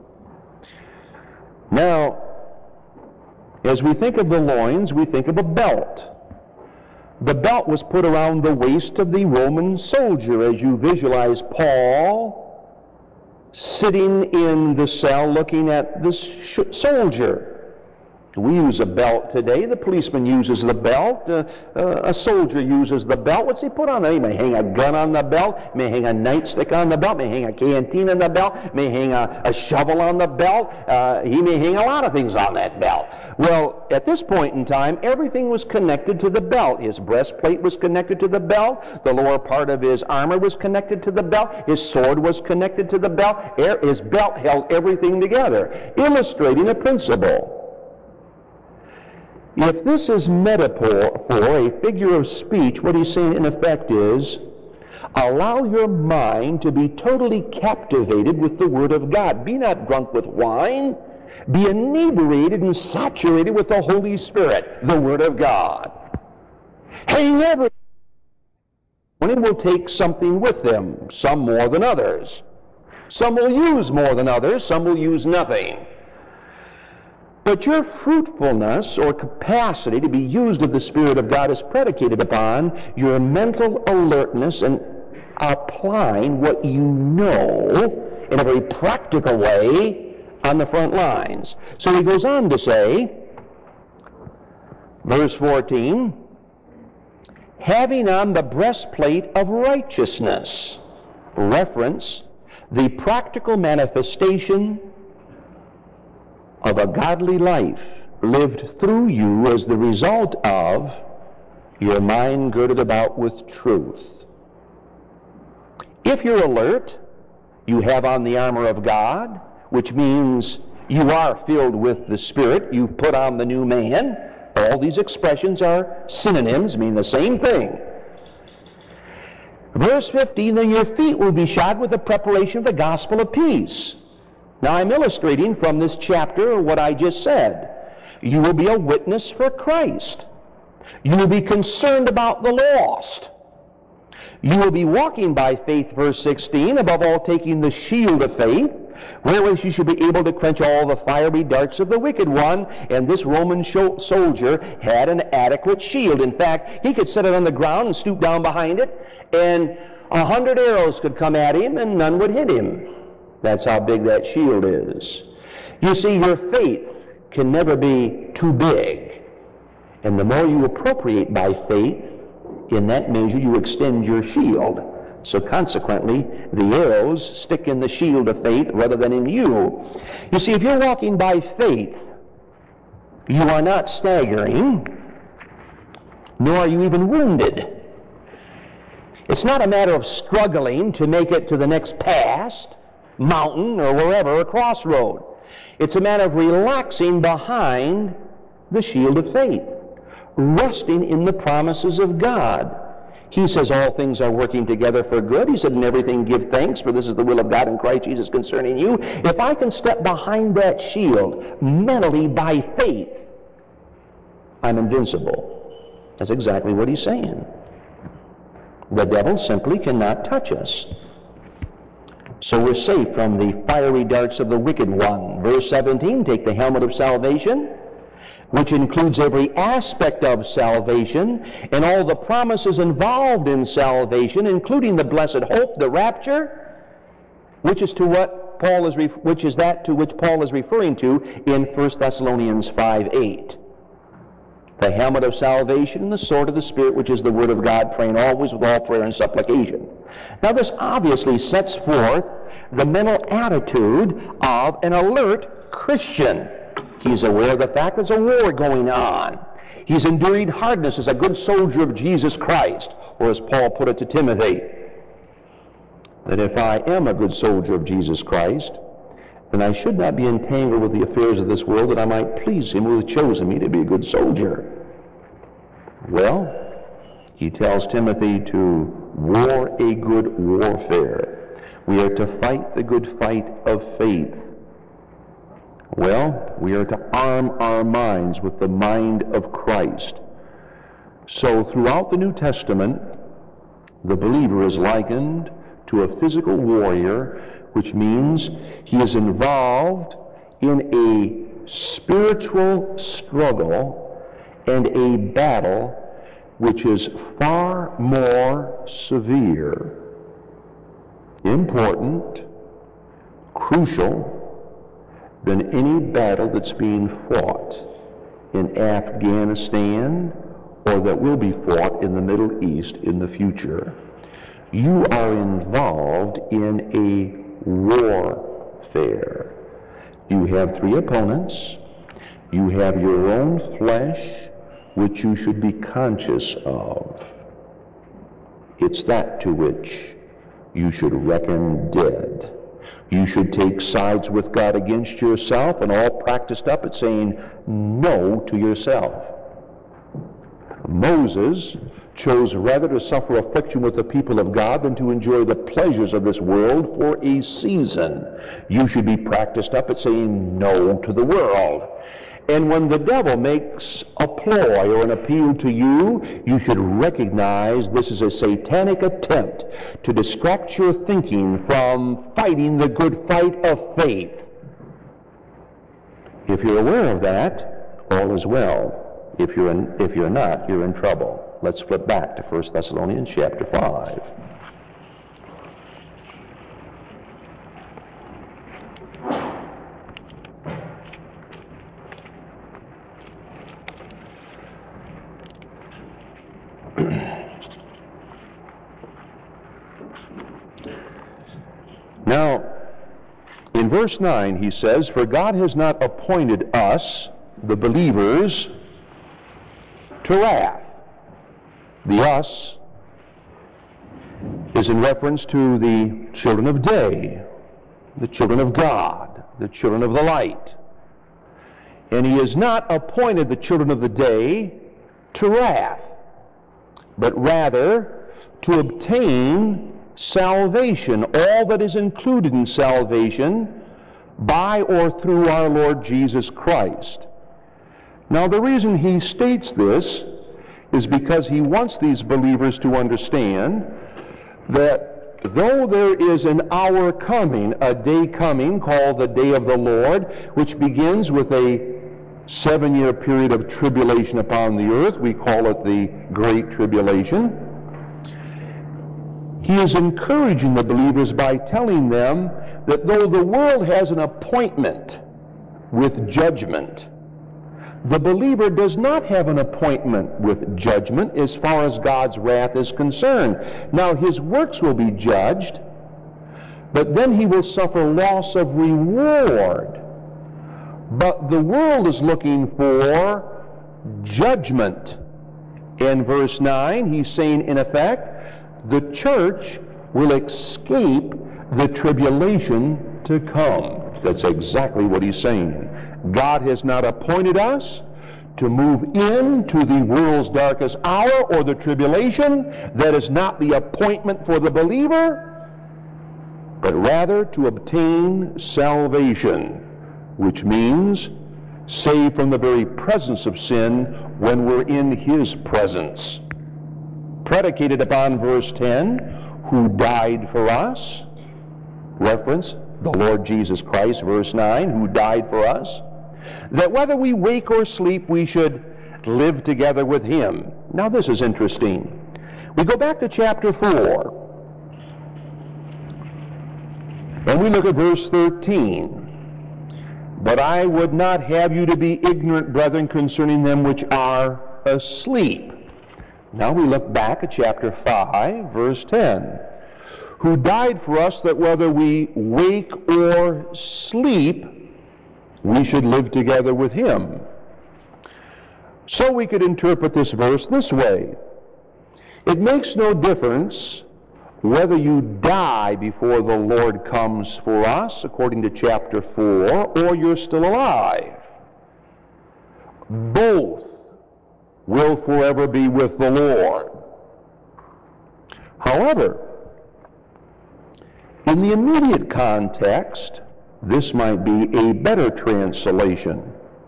Now, as we think of the loins, we think of a belt. The belt was put around the waist of the Roman soldier, as you visualize Paul sitting in the cell looking at the soldier. We use a belt today. The policeman uses the belt. A soldier uses the belt. What's he put on it? He may hang a gun on the belt, may hang a nightstick on the belt, may hang a canteen on the belt, may hang a shovel on the belt. He may hang a lot of things on that belt. Well, at this point in time, everything was connected to the belt. His breastplate was connected to the belt. The lower part of his armor was connected to the belt. His sword was connected to the belt. His belt held everything together, illustrating a principle. If this is metaphor for a figure of speech, what he's saying in effect is, allow your mind to be totally captivated with the Word of God. Be not drunk with wine, Be inebriated and saturated with the Holy Spirit, the Word of God. Hang every one will take something with them, some more than others. Some will use more than others, some will use nothing. But your fruitfulness or capacity to be used of the Spirit of God is predicated upon your mental alertness and applying what you know in a very practical way on the front lines. So he goes on to say, verse 14, having on the breastplate of righteousness, reference the practical manifestation of a godly life lived through you as the result of your mind girded about with truth. If you're alert, you have on the armor of God, which means you are filled with the Spirit. You've put on the new man. All these expressions are synonyms, mean the same thing. Verse 15, then your feet will be shod with the preparation of the gospel of peace. Now I'm illustrating from this chapter what I just said. You will be a witness for Christ. You will be concerned about the lost. You will be walking by faith, verse 16, above all taking the shield of faith, wherewith you should be able to quench all the fiery darts of the wicked one. And this Roman soldier had an adequate shield. In fact, he could set it on the ground and stoop down behind it, and 100 arrows could come at him and none would hit him. That's how big that shield is. You see, your faith can never be too big. And the more you appropriate by faith, in that measure you extend your shield. So consequently, the arrows stick in the shield of faith rather than in you. You see, if you're walking by faith, you are not staggering, nor are you even wounded. It's not a matter of struggling to make it to the next pass, mountain, or wherever, a crossroad. It's a matter of relaxing behind the shield of faith, resting in the promises of God. He says all things are working together for good. He said, in everything give thanks, for this is the will of God in Christ Jesus concerning you. If I can step behind that shield mentally by faith, I'm invincible. That's exactly what he's saying. The devil simply cannot touch us. So we're safe from the fiery darts of the wicked one. Verse 17, take the helmet of salvation, which includes every aspect of salvation and all the promises involved in salvation, including the blessed hope, the rapture, which is that to which Paul is referring to in 1 Thessalonians 5:8. The helmet of salvation and the sword of the Spirit, which is the Word of God, praying always with all prayer and supplication. Now this obviously sets forth the mental attitude of an alert Christian. He's aware of the fact there's a war going on. He's enduring hardness as a good soldier of Jesus Christ, or as Paul put it to Timothy, that if I am a good soldier of Jesus Christ, then I should not be entangled with the affairs of this world, that I might please him who has chosen me to be a good soldier. Well, he tells Timothy to war a good warfare. We are to fight the good fight of faith. Well, we are to arm our minds with the mind of Christ. So throughout the New Testament, the believer is likened to a physical warrior, which means he is involved in a spiritual struggle and a battle which is far more severe, important, crucial than any battle that's being fought in Afghanistan or that will be fought in the Middle East in the future. You are involved in a warfare. You have three opponents. You have your own flesh, which you should be conscious of. It's that to which you should reckon dead. You should take sides with God against yourself, and all practiced up at saying no to yourself. Moses chose rather to suffer affliction with the people of God than to enjoy the pleasures of this world for a season. You should be practiced up at saying no to the world. And when the devil makes a ploy or an appeal to you, you should recognize this is a satanic attempt to distract your thinking from fighting the good fight of faith. If you're aware of that, all is well. If you're not, you're in trouble. Let's flip back to 1 Thessalonians chapter 5. Now, in verse 9 he says, "For God has not appointed us, the believers, to wrath." The us is in reference to the children of day, the children of God, the children of the light. And he has not appointed the children of the day to wrath, but rather to obtain salvation, all that is included in salvation, by or through our Lord Jesus Christ. Now, the reason he states this is because he wants these believers to understand that though there is an hour coming, a day coming called the day of the Lord, which begins with a 7-year period of tribulation upon the earth, we call it the Great Tribulation, he is encouraging the believers by telling them that though the world has an appointment with judgment, the believer does not have an appointment with judgment as far as God's wrath is concerned. Now, his works will be judged, but then he will suffer loss of reward. But the world is looking for judgment. In verse 9, he's saying, in effect, the church will escape the tribulation to come. That's exactly what he's saying. God has not appointed us to move into the world's darkest hour or the tribulation. That is not the appointment for the believer, but rather to obtain salvation, which means saved from the very presence of sin when we're in his presence. Predicated upon verse 10, who died for us, reference the Lord Jesus Christ, verse 9, who died for us, that whether we wake or sleep, we should live together with him. Now this is interesting. We go back to chapter 4, and we look at verse 13. "But I would not have you to be ignorant, brethren, concerning them which are asleep." Now we look back at chapter 5, verse 10. "Who died for us, that whether we wake or sleep, we should live together with him." So we could interpret this verse this way. It makes no difference whether you die before the Lord comes for us, according to chapter 4, or you're still alive. Both will forever be with the Lord. However, in the immediate context, this might be a better translation.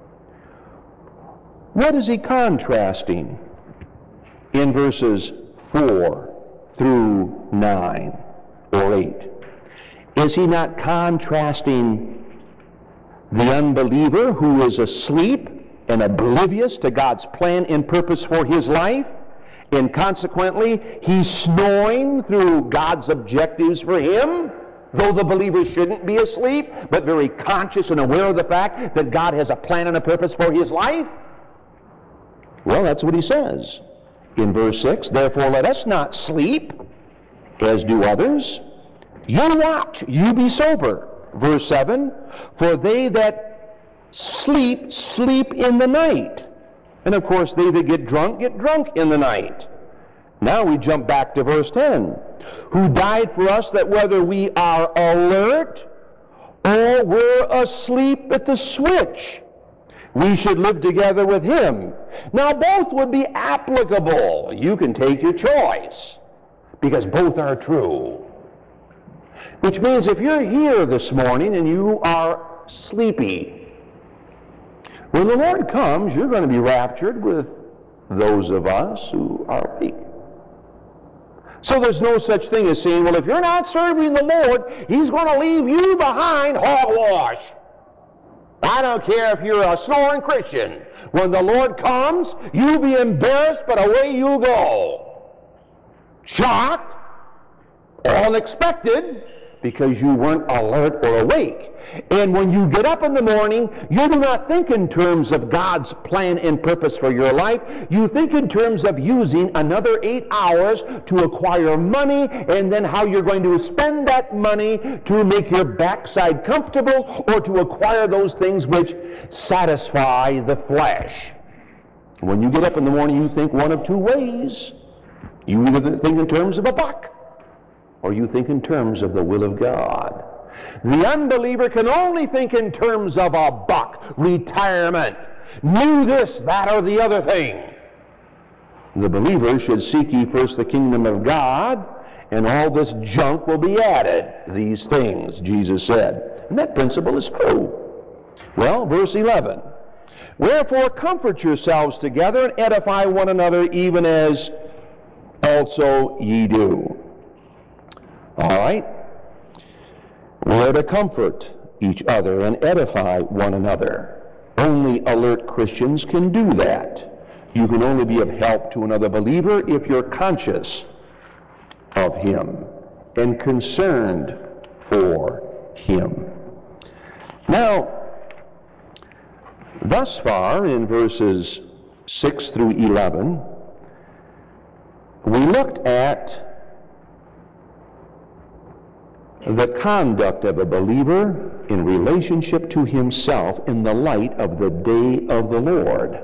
What is he contrasting in verses 4 through 9 or 8? Is he not contrasting the unbeliever who is asleep and oblivious to God's plan and purpose for his life, and consequently he's snoring through God's objectives for him, though the believer shouldn't be asleep, but very conscious and aware of the fact that God has a plan and a purpose for his life? Well, that's what he says in verse 6. "Therefore let us not sleep, as do others. You watch, you be sober." Verse 7, "For they that sleep, sleep in the night. And of course, they that get drunk in the night." Now we jump back to verse 10. "Who died for us, that whether we are alert or we're asleep at the switch, we should live together with him." Now, both would be applicable. You can take your choice, because both are true. Which means if you're here this morning and you are sleepy, when the Lord comes, you're going to be raptured with those of us who are awake. So there's no such thing as saying, well, if you're not serving the Lord, He's going to leave you behind hogwash. I don't care if you're a snoring Christian. When the Lord comes, you'll be embarrassed, but away you go. Shocked, or unexpected, because you weren't alert or awake. And when you get up in the morning, you do not think in terms of God's plan and purpose for your life. You think in terms of using another 8 hours to acquire money, and then how you're going to spend that money to make your backside comfortable, or to acquire those things which satisfy the flesh. When you get up in the morning, you think one of two ways. You either think in terms of a buck, or you think in terms of the will of God. The unbeliever can only think in terms of a buck, retirement, new this, that, or the other thing. The believer should seek ye first the kingdom of God, and all this junk will be added. These things, Jesus said. And that principle is true. Well, verse 11. Wherefore comfort yourselves together and edify one another, even as also ye do. All right? We're to comfort each other and edify one another. Only alert Christians can do that. You can only be of help to another believer if you're conscious of him and concerned for him. Now, thus far in verses 6 through 11, we looked at the conduct of a believer in relationship to himself in the light of the day of the Lord.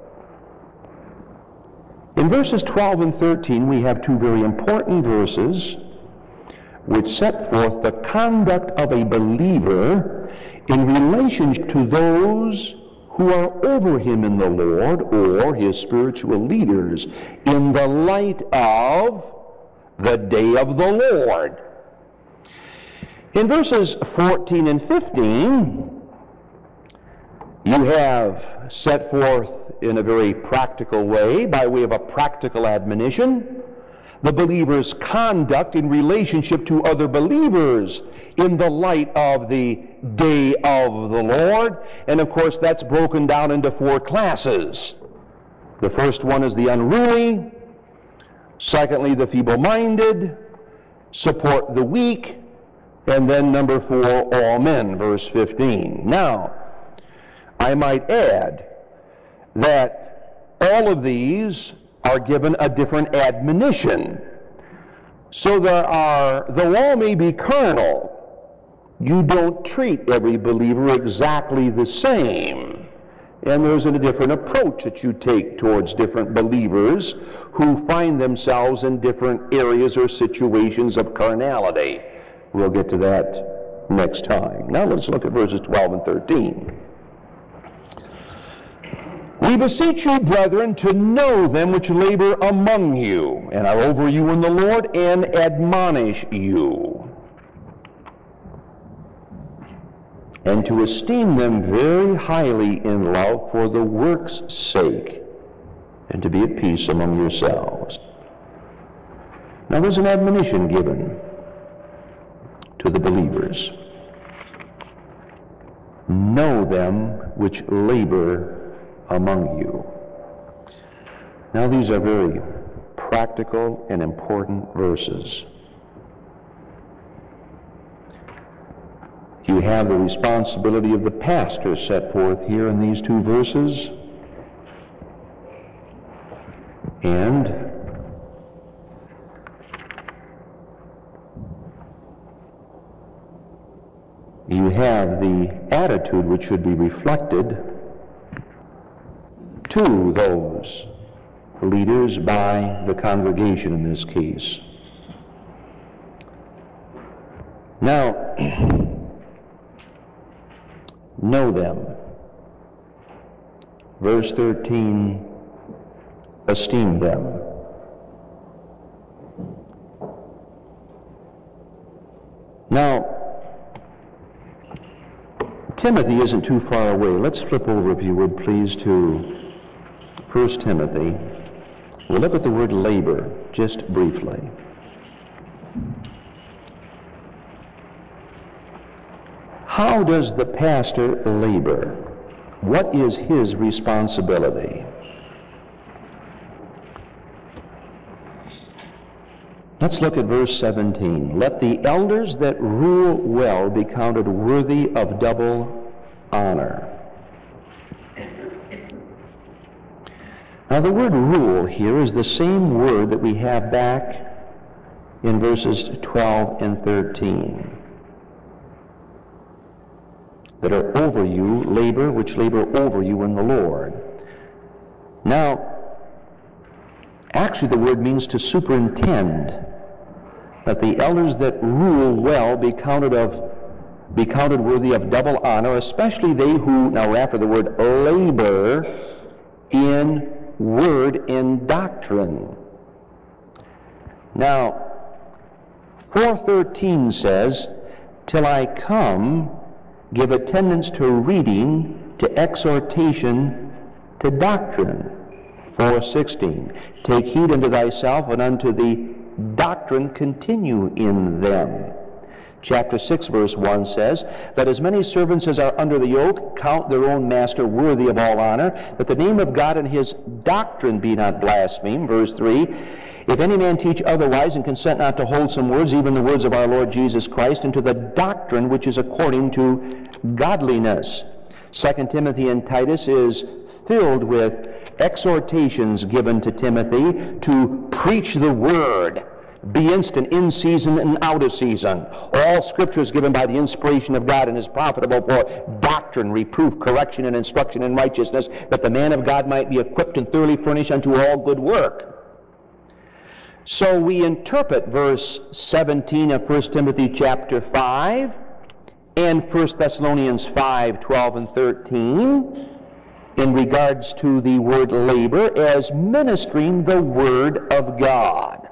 In verses 12 and 13, we have two very important verses which set forth the conduct of a believer in relation to those who are over him in the Lord, or his spiritual leaders, in the light of the day of the Lord. In verses 14 and 15, you have set forth in a very practical way, by way of a practical admonition, the believer's conduct in relationship to other believers in the light of the day of the Lord. And of course, that's broken down into four classes. The first one is the unruly. Secondly, the feeble-minded. Support the weak. And then number 4, all men, verse 15. Now, I might add that all of these are given a different admonition. So the law may be carnal. You don't treat every believer exactly the same. And there's a different approach that you take towards different believers who find themselves in different areas or situations of carnality. We'll get to that next time. Now let's look at verses 12 and 13. We beseech you, brethren, to know them which labor among you, and are over you in the Lord, and admonish you, and to esteem them very highly in love for the work's sake, and to be at peace among yourselves. Now there's an admonition given to the believers. Know them which labor among you. Now these are very practical and important verses. You have the responsibility of the pastor set forth here in these two verses, and you have the attitude which should be reflected to those leaders by the congregation in this case. Now, know them. Verse 13 esteem them. Now, Timothy isn't too far away. Let's flip over, if you would, please, to 1 Timothy. We'll look at the word labor just briefly. How does the pastor labor? What is his responsibility? Let's look at verse 17. Let the elders that rule well be counted worthy of double honor. Now the word rule here is the same word that we have back in verses 12 and 13. That are over you, which labor over you in the Lord. Now, actually the word means to superintend. That the elders that rule well be counted worthy of double honor, especially they who, now after the word, labor in word and doctrine. Now, 4:13 says, till I come, give attendance to reading, to exhortation, to doctrine. 4:16, take heed unto thyself and unto the doctrine, continue in them. Chapter 6, verse 1 says, let as many servants as are under the yoke count their own master worthy of all honor, that the name of God and his doctrine be not blasphemed. Verse 3, if any man teach otherwise and consent not to wholesome words, even the words of our Lord Jesus Christ, into the doctrine which is according to godliness. 2 Timothy and Titus is filled with exhortations given to Timothy to preach the word, be instant in season and out of season. All Scripture is given by the inspiration of God and is profitable for doctrine, reproof, correction, and instruction in righteousness, that the man of God might be equipped and thoroughly furnished unto all good work. So we interpret verse 17 of 1 Timothy chapter 5 and 1 Thessalonians 5, 12 and 13 in regards to the word labor as ministering the Word of God.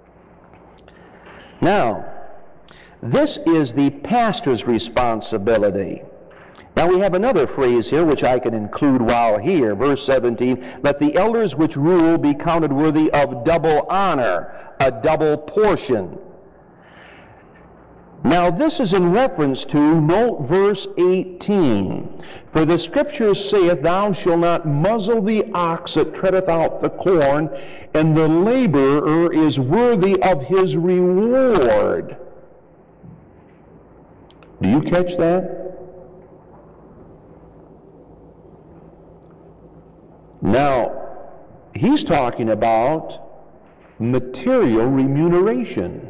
Now, this is the pastor's responsibility. Now we have another phrase here which I can include while here. Verse 17, let the elders which rule be counted worthy of double honor, a double portion. Now this is in reference to, note verse 18, for the Scripture saith, thou shalt not muzzle the ox that treadeth out the corn, and the laborer is worthy of his reward. Do you catch that? Now, he's talking about material remuneration.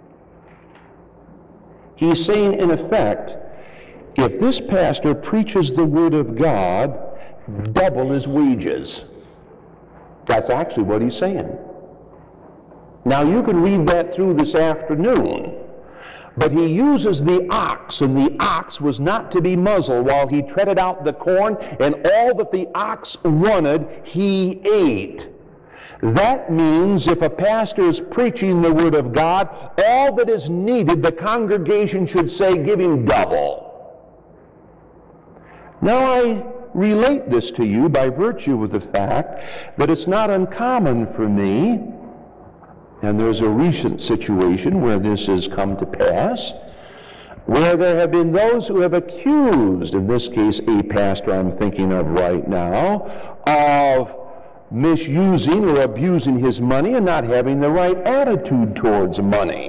He's saying, in effect, if this pastor preaches the Word of God, double his wages. That's actually what he's saying. Now, you can read that through this afternoon, but he uses the ox, and the ox was not to be muzzled while he treaded out the corn, and all that the ox wanted, he ate. That means if a pastor is preaching the Word of God, all that is needed, the congregation should say, give him double. Now I relate this to you by virtue of the fact that it's not uncommon for me, and there's a recent situation where this has come to pass, where there have been those who have accused, in this case a pastor I'm thinking of right now, of misusing or abusing his money and not having the right attitude towards money.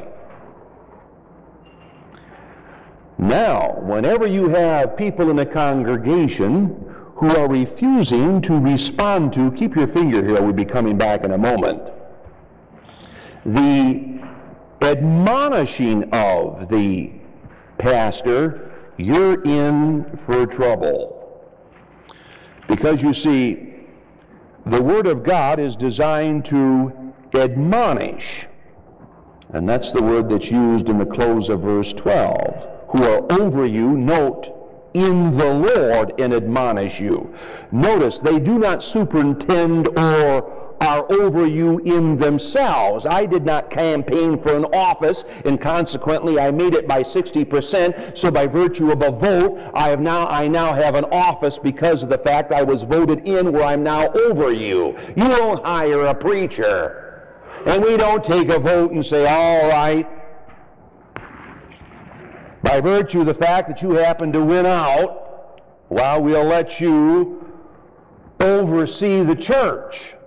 Now, whenever you have people in a congregation who are refusing to respond to, keep your finger here, we'll be coming back in a moment, the admonishing of the pastor, you're in for trouble. Because you see, the Word of God is designed to admonish. And that's the word that's used in the close of verse 12. Who are over you, note, in the Lord, and admonish you. Notice, they do not superintend or are over you in themselves. I did not campaign for an office, and consequently I made it by 60%, so by virtue of a vote, I now have an office because of the fact I was voted in, where I'm now over you. You don't hire a preacher, and we don't take a vote and say, all right, by virtue of the fact that you happen to win out, well, we'll let you oversee the church.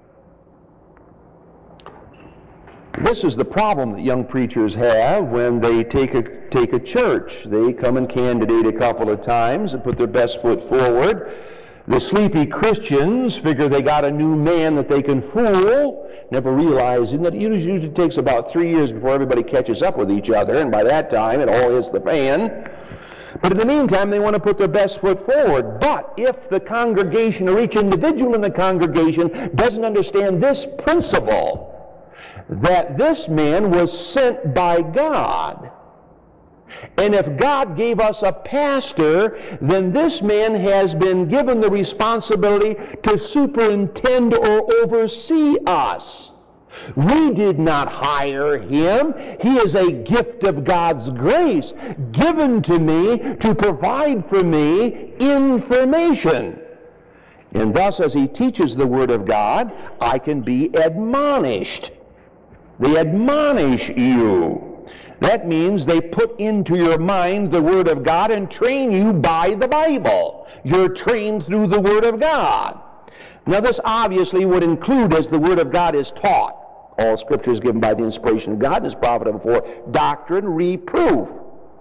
This is the problem that young preachers have when they take a church. They come and candidate a couple of times and put their best foot forward. The sleepy Christians figure they got a new man that they can fool, never realizing that it usually takes about 3 years before everybody catches up with each other, and by that time it all hits the fan. But in the meantime, they want to put their best foot forward. But if the congregation, or each individual in the congregation, doesn't understand this principle, that this man was sent by God, and if God gave us a pastor, then this man has been given the responsibility to superintend or oversee us. We did not hire him. He is a gift of God's grace given to me to provide for me information. And thus, as he teaches the Word of God, I can be admonished. They admonish you. That means they put into your mind the Word of God and train you by the Bible. You're trained through the Word of God. Now this obviously would include, as the Word of God is taught, all Scripture is given by the inspiration of God and is profitable for doctrine, reproof,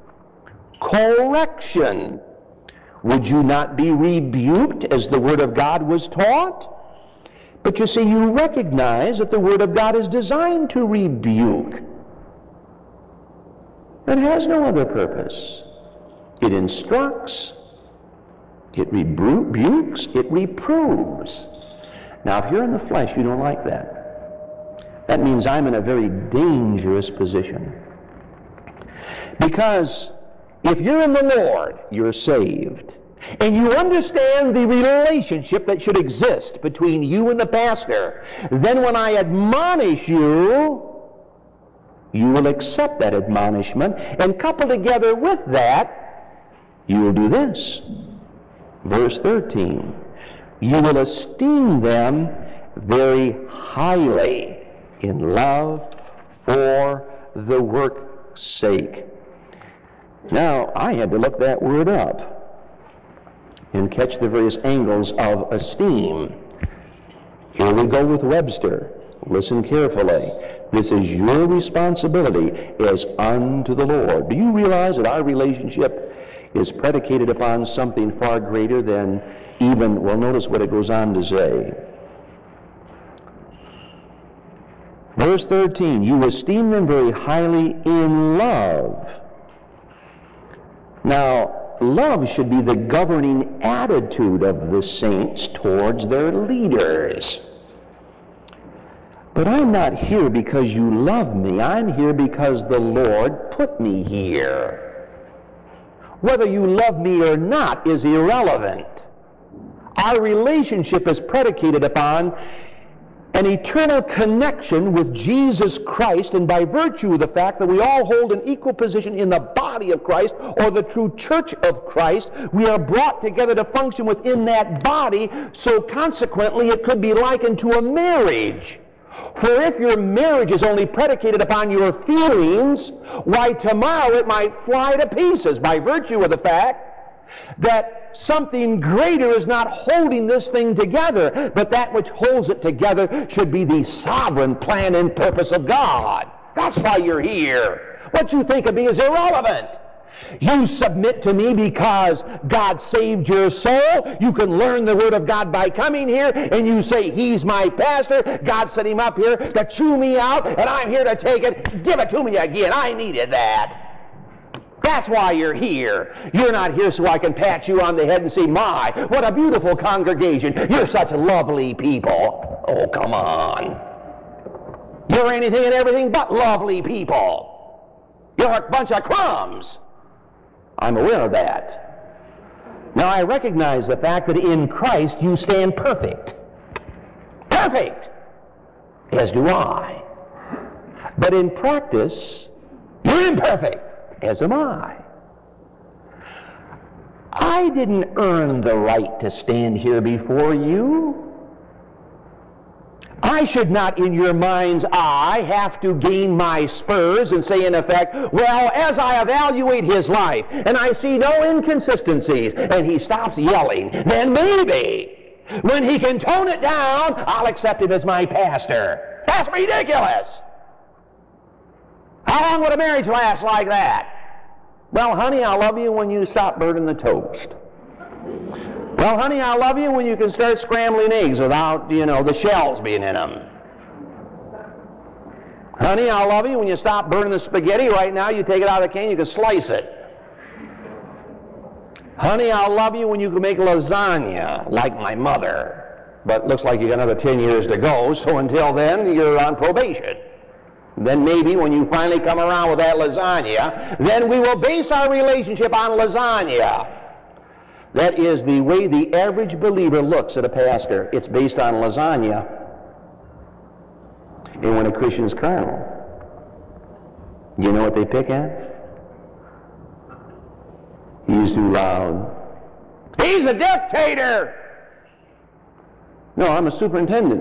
correction. Would you not be rebuked as the Word of God was taught? But you see, you recognize that the Word of God is designed to rebuke. It has no other purpose. It instructs, it rebukes, it reproves. Now, if you're in the flesh, you don't like that. That means I'm in a very dangerous position. Because if you're in the Lord, you're saved. And you understand the relationship that should exist between you and the pastor. Then when I admonish you, you will accept that admonishment, and coupled together with that, you will do this. Verse 13, you will esteem them very highly in love for the work's sake. Now, I had to look that word up and catch the various angles of esteem. Here we go with Webster. Listen carefully. This is your responsibility as unto the Lord. Do you realize that our relationship is predicated upon something far greater than even, well, notice what it goes on to say. Verse 13, you esteem them very highly in love. Now, love should be the governing attitude of the saints towards their leaders. But I'm not here because you love me. I'm here because the Lord put me here. Whether you love me or not is irrelevant. Our relationship is predicated upon an eternal connection with Jesus Christ, and by virtue of the fact that we all hold an equal position in the body of Christ, or the true church of Christ, we are brought together to function within that body, so consequently it could be likened to a marriage. For if your marriage is only predicated upon your feelings, why tomorrow it might fly to pieces by virtue of the fact that something greater is not holding this thing together, but that which holds it together should be the sovereign plan and purpose of God. That's why you're here. What you think of me is irrelevant. You submit to me because God saved your soul. You can learn the Word of God by coming here, and you say, he's my pastor. God set him up here to chew me out, and I'm here to take it. Give it to me again. I needed that. That's why you're here. You're not here so I can pat you on the head and say, my, what a beautiful congregation. You're such lovely people. Oh, come on. You're anything and everything but lovely people. You're a bunch of crumbs. I'm aware of that. Now, I recognize the fact that in Christ you stand perfect. Perfect! as do I. But in practice, you're imperfect, as am I. I didn't earn the right to stand here before you. I should not, in your mind's eye, have to gain my spurs and say, in effect, well, as I evaluate his life and I see no inconsistencies, and he stops yelling, then maybe, when he can tone it down, I'll accept him as my pastor. That's ridiculous. How long would a marriage last like that? Well, honey, I'll love you when you stop burning the toast. Well, honey, I'll love you when you can start scrambling eggs without, the shells being in them. Honey, I'll love you when you stop burning the spaghetti. Right now, you take it out of the can, you can slice it. Honey, I'll love you when you can make lasagna like my mother. But it looks like you got another 10 years to go, so until then, you're on probation. Then maybe when you finally come around with that lasagna, then we will base our relationship on lasagna. That is the way the average believer looks at a pastor. It's based on lasagna. And when a Christian's carnal, you know what they pick at? He's too loud. He's a dictator! No, I'm a superintendent.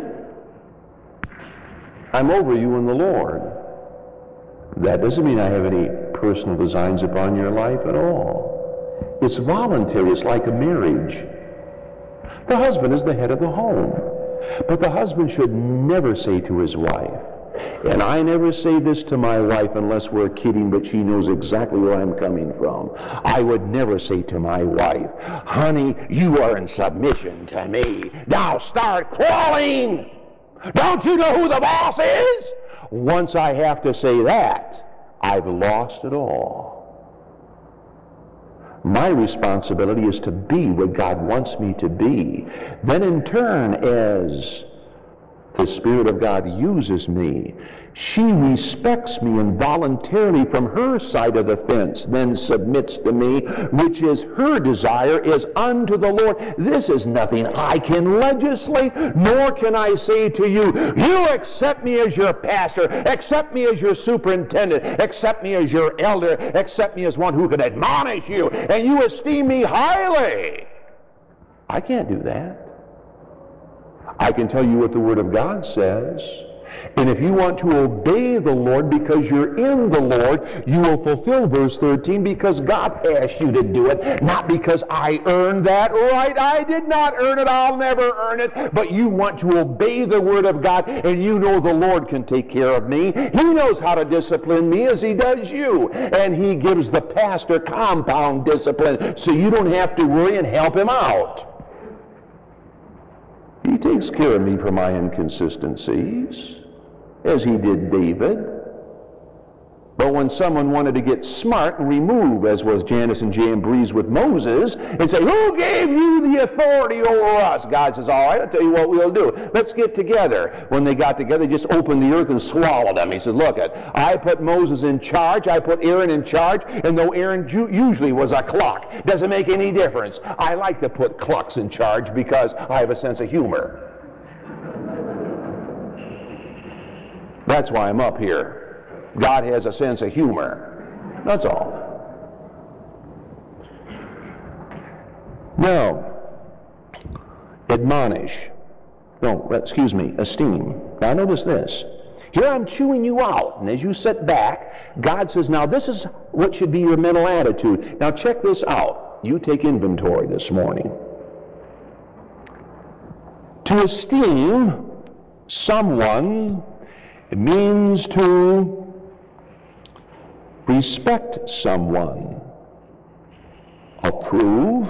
I'm over you in the Lord. That doesn't mean I have any personal designs upon your life at all. It's voluntary. It's like a marriage. The husband is the head of the home. But the husband should never say to his wife, and I never say this to my wife unless we're kidding, but she knows exactly where I'm coming from. I would never say to my wife, honey, you are in submission to me. Now start crawling. Don't you know who the boss is? Once I have to say that, I've lost it all. My responsibility is to be what God wants me to be. Then in turn, as the Spirit of God uses me, she respects me and voluntarily from her side of the fence then submits to me, which is her desire is unto the Lord. This is nothing I can legislate, nor can I say to you, you accept me as your pastor, accept me as your superintendent, accept me as your elder, accept me as one who can admonish you, and you esteem me highly. I can't do that. I can tell you what the Word of God says. And if you want to obey the Lord because you're in the Lord, you will fulfill verse 13 because God asked you to do it, not because I earned that right. I did not earn it. I'll never earn it. But you want to obey the Word of God, and you know the Lord can take care of me. He knows how to discipline me as He does you. And He gives the pastor compound discipline so you don't have to worry and help him out. He takes care of me for my inconsistencies, as He did David. But when someone wanted to get smart and remove, as was Jannes and Jambres with Moses, and say, who gave you the authority over us? God says, all right, I'll tell you what we'll do. Let's get together. When they got together, they just opened the earth and swallowed them. He said, look, I put Moses in charge, I put Aaron in charge, and though Aaron usually was a cluck, doesn't make any difference. I like to put clucks in charge because I have a sense of humor. That's why I'm up here. God has a sense of humor. That's all. Now, admonish. No, excuse me, esteem. Now notice this. Here I'm chewing you out, and as you sit back, God says, now this is what should be your mental attitude. Now check this out. You take inventory this morning. To esteem someone, it means to respect someone, approve,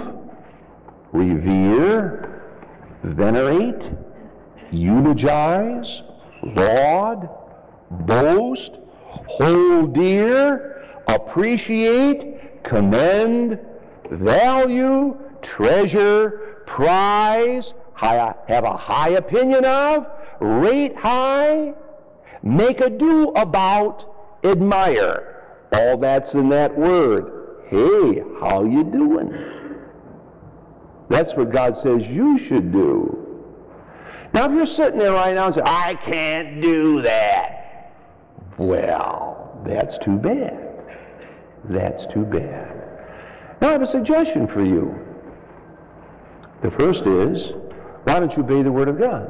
revere, venerate, eulogize, laud, boast, hold dear, appreciate, commend, value, treasure, prize, have a high opinion of, rate high, make ado about, admire. All that's in that word. Hey, how you doing? That's what God says you should do. Now, if you're sitting there right now and say, I can't do that, well, that's too bad. That's too bad. Now, I have a suggestion for you. The first is, why don't you obey the Word of God?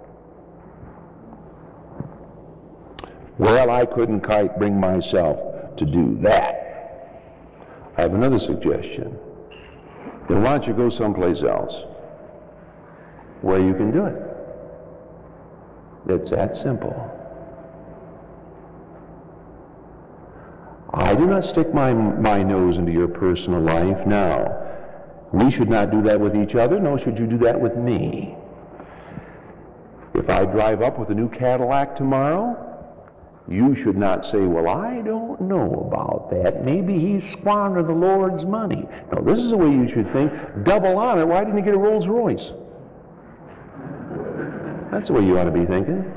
Well, I couldn't quite bring myself to do that. I have another suggestion. Then why don't you go someplace else where you can do it? It's that simple. I do not stick my nose into your personal life. Now, we should not do that with each other, nor should you do that with me. If I drive up with a new Cadillac tomorrow, you should not say, well, I don't know about that. Maybe he squandered the Lord's money. No, this is the way you should think. Double honor. Why didn't he get a Rolls Royce? That's the way you ought to be thinking.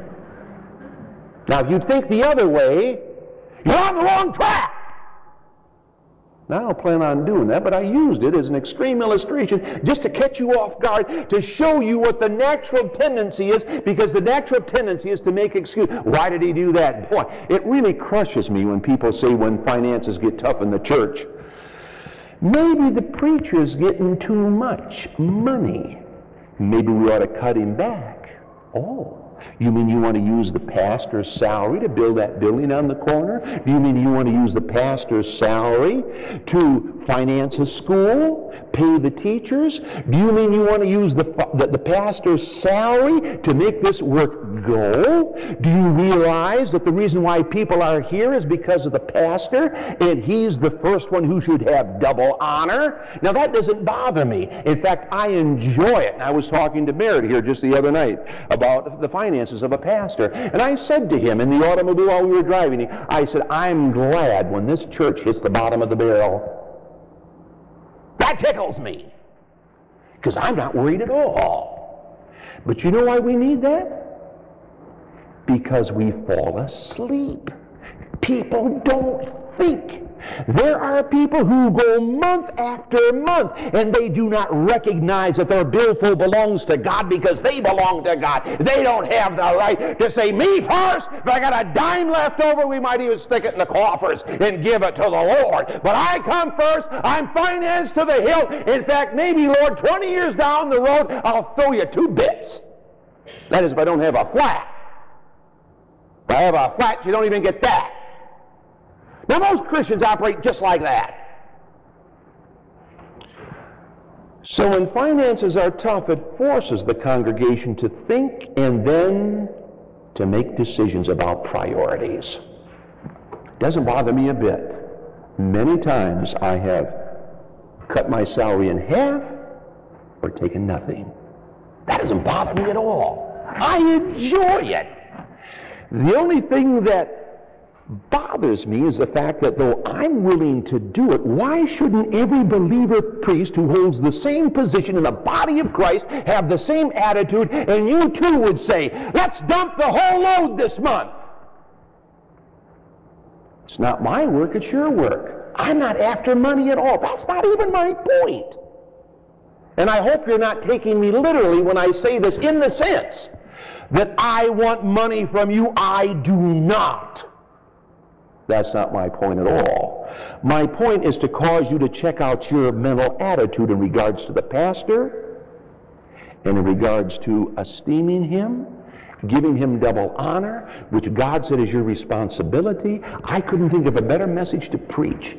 Now, if you think the other way, you're on the wrong track. Now, I don't plan on doing that, but I used it as an extreme illustration just to catch you off guard, to show you what the natural tendency is, because the natural tendency is to make excuses. Why did he do that? Boy, it really crushes me when people say when finances get tough in the church, maybe the preacher's getting too much money. Maybe we ought to cut him back. Oh. You mean you want to use the pastor's salary to build that building on the corner? Do you mean you want to use the pastor's salary to finance a school, pay the teachers? Do you mean you want to use the pastor's salary to make this work go? Do you realize that the reason why people are here is because of the pastor, and he's the first one who should have double honor? Now, that doesn't bother me. In fact, I enjoy it. And I was talking to Merritt here just the other night about the finances of a pastor. And I said to him in the automobile while we were driving, I said, I'm glad when this church hits the bottom of the barrel. That tickles me, because I'm not worried at all. But you know why we need that? Because we fall asleep. People don't think. There are people who go month after month and they do not recognize that their billfold belongs to God because they belong to God. They don't have the right to say, me first. If I got a dime left over, we might even stick it in the coffers and give it to the Lord. But I come first. I'm financed to the hilt. In fact, maybe, Lord, 20 years down the road, I'll throw you 2 bits. That is, if I don't have a flat. If I have a flat, you don't even get that. Now, most Christians operate just like that. So when finances are tough, it forces the congregation to think and then to make decisions about priorities. It doesn't bother me a bit. Many times I have cut my salary in half or taken nothing. That doesn't bother me at all. I enjoy it. The only thing that bothers me is the fact that though I'm willing to do it, why shouldn't every believer priest who holds the same position in the body of Christ have the same attitude, and you too would say, let's dump the whole load this month? It's not my work, it's your work. I'm not after money at all. That's not even my point. And I hope you're not taking me literally when I say this in the sense that I want money from you. I do not. That's not my point at all. My point is to cause you to check out your mental attitude in regards to the pastor, and in regards to esteeming him, giving him double honor, which God said is your responsibility. I couldn't think of a better message to preach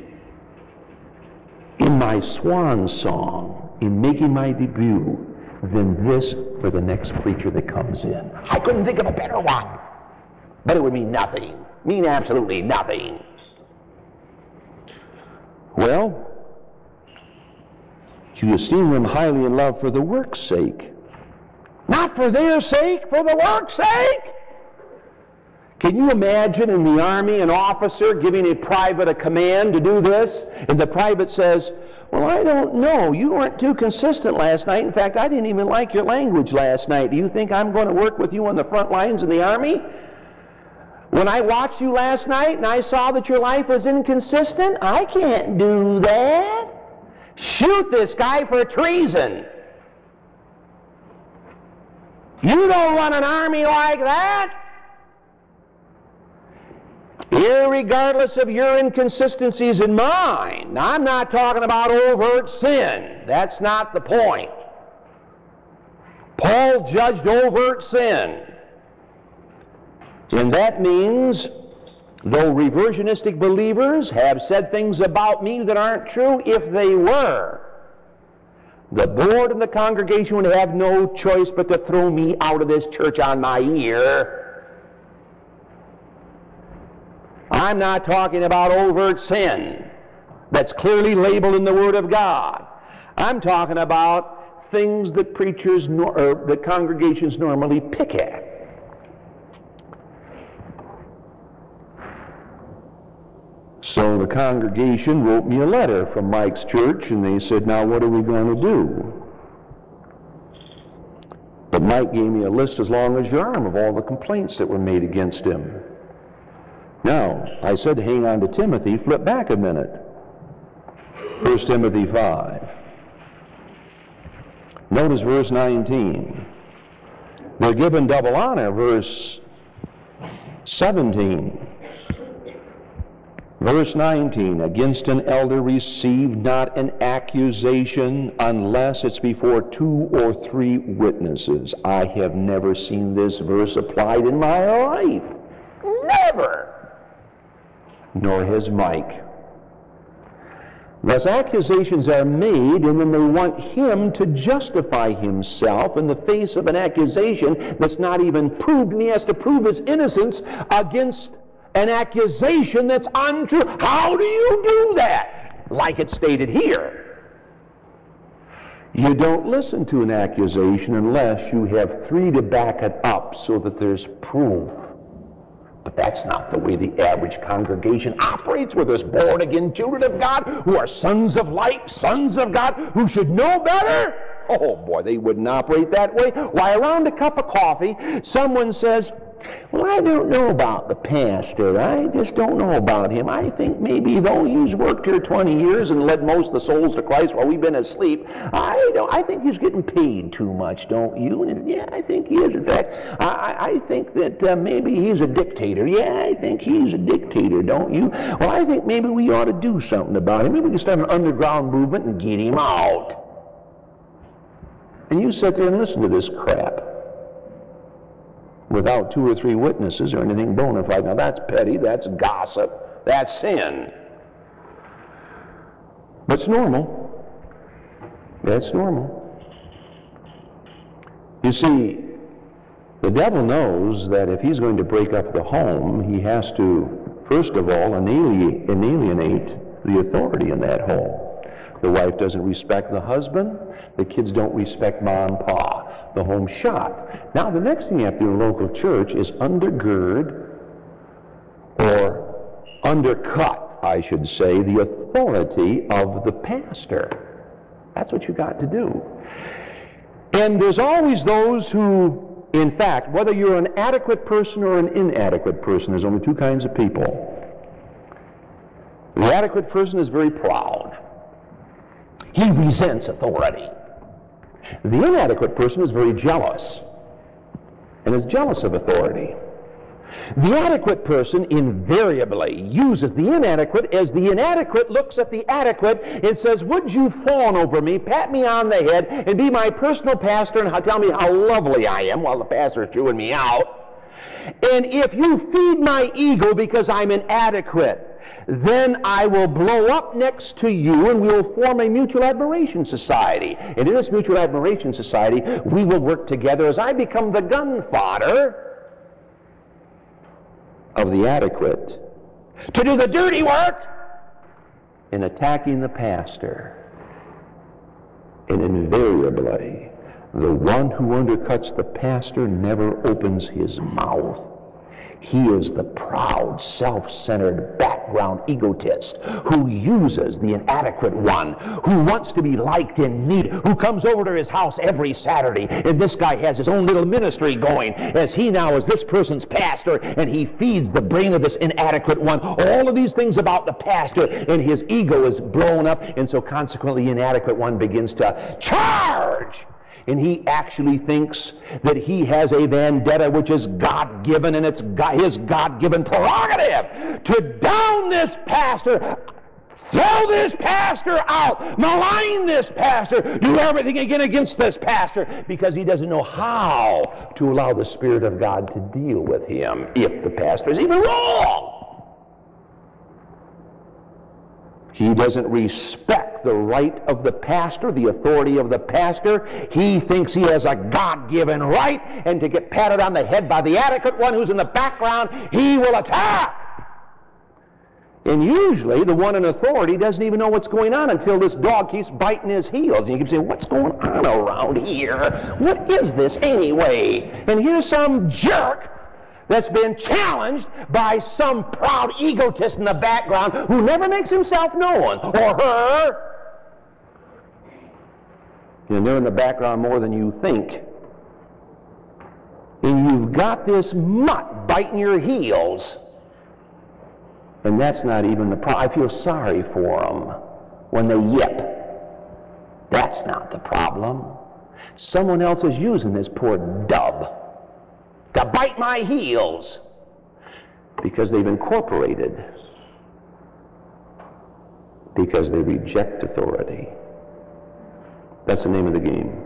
in my swan song, in making my debut, than this for the next preacher that comes in. I couldn't think of a better one. But it would mean nothing. Mean absolutely nothing. Well, you esteem them highly in love for the work's sake. Not for their sake, for the work's sake. Can you imagine in the army an officer giving a private a command to do this? And the private says, well, I don't know. You weren't too consistent last night. In fact, I didn't even like your language last night. Do you think I'm going to work with you on the front lines in the army? When I watched you last night and I saw that your life was inconsistent, I can't do that. Shoot this guy for treason. You don't run an army like that. Irregardless of your inconsistencies and mine. Now, I'm not talking about overt sin. That's not the point. Paul judged overt sin. And that means, though reversionistic believers have said things about me that aren't true, if they were, the board and the congregation would have no choice but to throw me out of this church on my ear. I'm not talking about overt sin that's clearly labeled in the Word of God. I'm talking about things that preachers or that congregations normally pick at. So the congregation wrote me a letter from Mike's church, and they said, now what are we going to do? But Mike gave me a list as long as your arm of all the complaints that were made against him. Now, I said to hang on to Timothy, flip back a minute. 1 Timothy 5. Notice verse 19. They're given double honor, verse 17. Verse 19, against an elder receive not an accusation unless it's before 2 or 3 witnesses. I have never seen this verse applied in my life. Never. Nor has Mike. Thus accusations are made, and then they want him to justify himself in the face of an accusation that's not even proved, and he has to prove his innocence against an accusation that's untrue. How do you do that? Like it's stated here. You don't listen to an accusation unless you have 3 to back it up so that there's proof. But that's not the way the average congregation operates with us born-again children of God who are sons of light, sons of God, who should know better. Oh boy, they wouldn't operate that way. Why, around a cup of coffee, someone says, well, I don't know about the pastor. I just don't know about him. I think maybe though he's worked here 20 years and led most of the souls to Christ while we've been asleep, I think he's getting paid too much, don't you? And yeah, I think he is. In fact, I think that maybe he's a dictator. Yeah, I think he's a dictator, don't you? Well, I think maybe we ought to do something about him. Maybe we can start an underground movement and get him out. And you sit there and listen to this crap without 2 or 3 witnesses or anything bona fide. Now that's petty, that's gossip, that's sin. But it's normal. That's normal. You see, the devil knows that if he's going to break up the home, he has to, first of all, alienate the authority in that home. The wife doesn't respect the husband. The kids don't respect mom and pa. The home's shot. Now, the next thing you have to do in a local church is undergird or undercut, I should say, the authority of the pastor. That's what you got to do. And there's always those who, in fact, whether you're an adequate person or an inadequate person, there's only 2 kinds of people. The adequate person is very proud. He resents authority. The inadequate person is very jealous and is jealous of authority. The adequate person invariably uses the inadequate as the inadequate looks at the adequate and says, would you fawn over me, pat me on the head, and be my personal pastor and tell me how lovely I am while the pastor is chewing me out? And if you feed my ego because I'm inadequate, then I will blow up next to you and we will form a mutual admiration society. And in this mutual admiration society, we will work together as I become the gun fodder of the adequate to do the dirty work in attacking the pastor. And invariably, the one who undercuts the pastor never opens his mouth. He is the proud, self-centered, background egotist who uses the inadequate one, who wants to be liked and needed, who comes over to his house every Saturday, and this guy has his own little ministry going, as he now is this person's pastor, and he feeds the brain of this inadequate one all of these things about the pastor, and his ego is blown up, and so consequently the inadequate one begins to charge. And he actually thinks that he has a vendetta which is God-given, and it's his God-given prerogative to down this pastor, throw this pastor out, malign this pastor, do everything against this pastor, because he doesn't know how to allow the Spirit of God to deal with him if the pastor is even wrong. He doesn't respect the right of the pastor, the authority of the pastor. He thinks he has a God-given right, and to get patted on the head by the adequate one who's in the background, he will attack. And usually the one in authority doesn't even know what's going on until this dog keeps biting his heels. And you keep saying, what's going on around here? What is this anyway? And here's some jerk that's been challenged by some proud egotist in the background who never makes himself known, or her. And they're in the background more than you think. And you've got this mutt biting your heels. And that's not even the problem. I feel sorry for them when they yip. That's not the problem. Someone else is using this poor dub to bite my heels because they've incorporated, because they reject authority. That's the name of the game.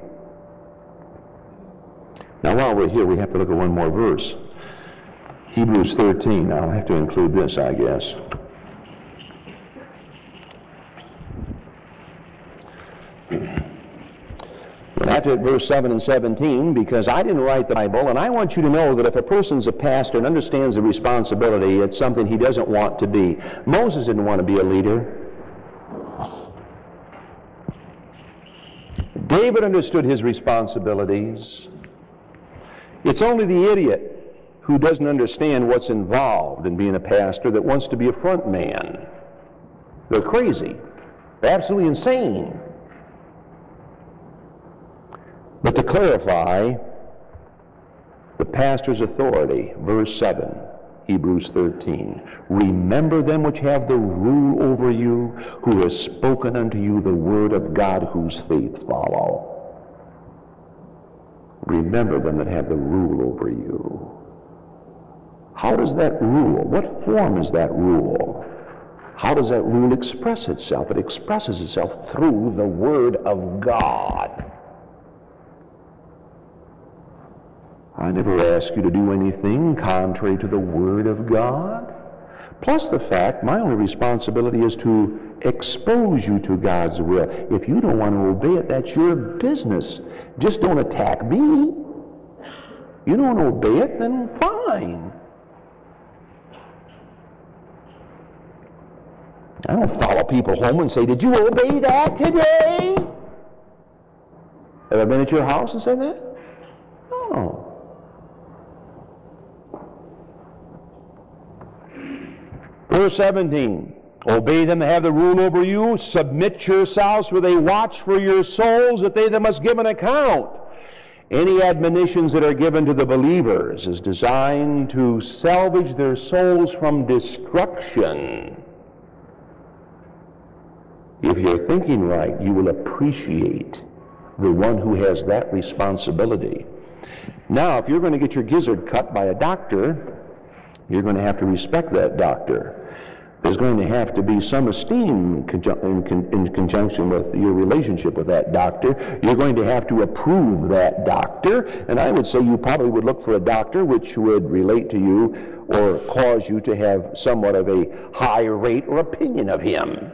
Now, while we're here, we have to look at one more verse. Hebrews 13. I'll have to include this, I guess. We'll have to at verse 7 and 17, because I didn't write the Bible, and I want you to know that if a person's a pastor and understands the responsibility, it's something he doesn't want to be. Moses didn't want to be a leader. David understood his responsibilities. It's only the idiot who doesn't understand what's involved in being a pastor that wants to be a front man. They're crazy. They're absolutely insane. But to clarify the pastor's authority, verse 7, Hebrews 13, remember them which have the rule over you, who has spoken unto you the word of God, whose faith follow. Remember them that have the rule over you. How does that rule? What form is that rule? How does that rule express itself? It expresses itself through the Word of God. I never ask you to do anything contrary to the Word of God. Plus the fact, my only responsibility is to expose you to God's will. If you don't want to obey it, that's your business. Just don't attack me. You don't obey it, then fine. I don't follow people home and say, did you obey that today? Have I been at your house and said that? No. Verse 17, obey them that have the rule over you, submit yourselves, for they watch for your souls, that they must give an account. Any admonitions that are given to the believers is designed to salvage their souls from destruction. If you're thinking right, you will appreciate the one who has that responsibility. Now, if you're going to get your gizzard cut by a doctor, you're going to have to respect that doctor. There's going to have to be some esteem in conjunction with your relationship with that doctor. You're going to have to approve that doctor, and I would say you probably would look for a doctor which would relate to you or cause you to have somewhat of a high rate or opinion of him.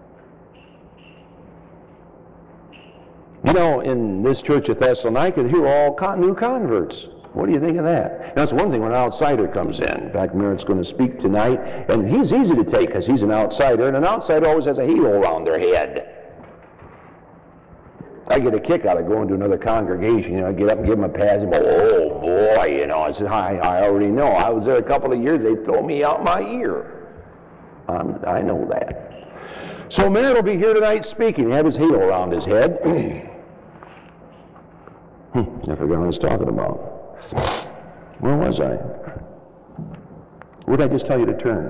You know, in this church at Thessalonica, here are all new converts. What do you think of that? That's one thing when an outsider comes in. In fact, Merritt's going to speak tonight, and he's easy to take because he's an outsider, and an outsider always has a halo around their head. I get a kick out of going to another congregation. You know, I get up and give them a pass and go, oh boy, you know. I said, I already know. I was there a couple of years. They throw me out my ear. I know that. So Merritt will be here tonight speaking. He have his halo around his head. I forgot what I was talking about. Where was I? What did I just tell you to turn?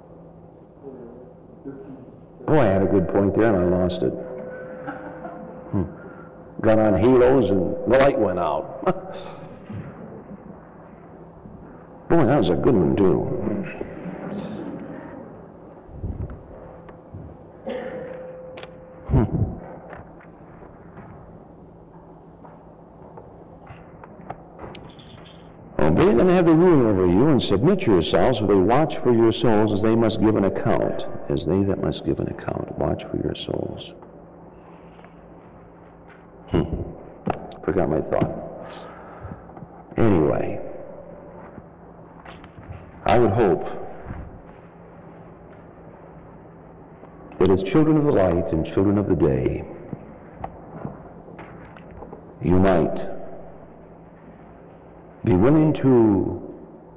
Boy, I had a good point there and I lost it. got on halos and the light went out. Boy, that was a good one, too. Obey them have the rule over you, and submit yourselves, for they watch for your souls as they must give an account. As they that must give an account. Watch for your souls. Forgot my thought. Anyway, I would hope that as children of the light and children of the day, you might be willing to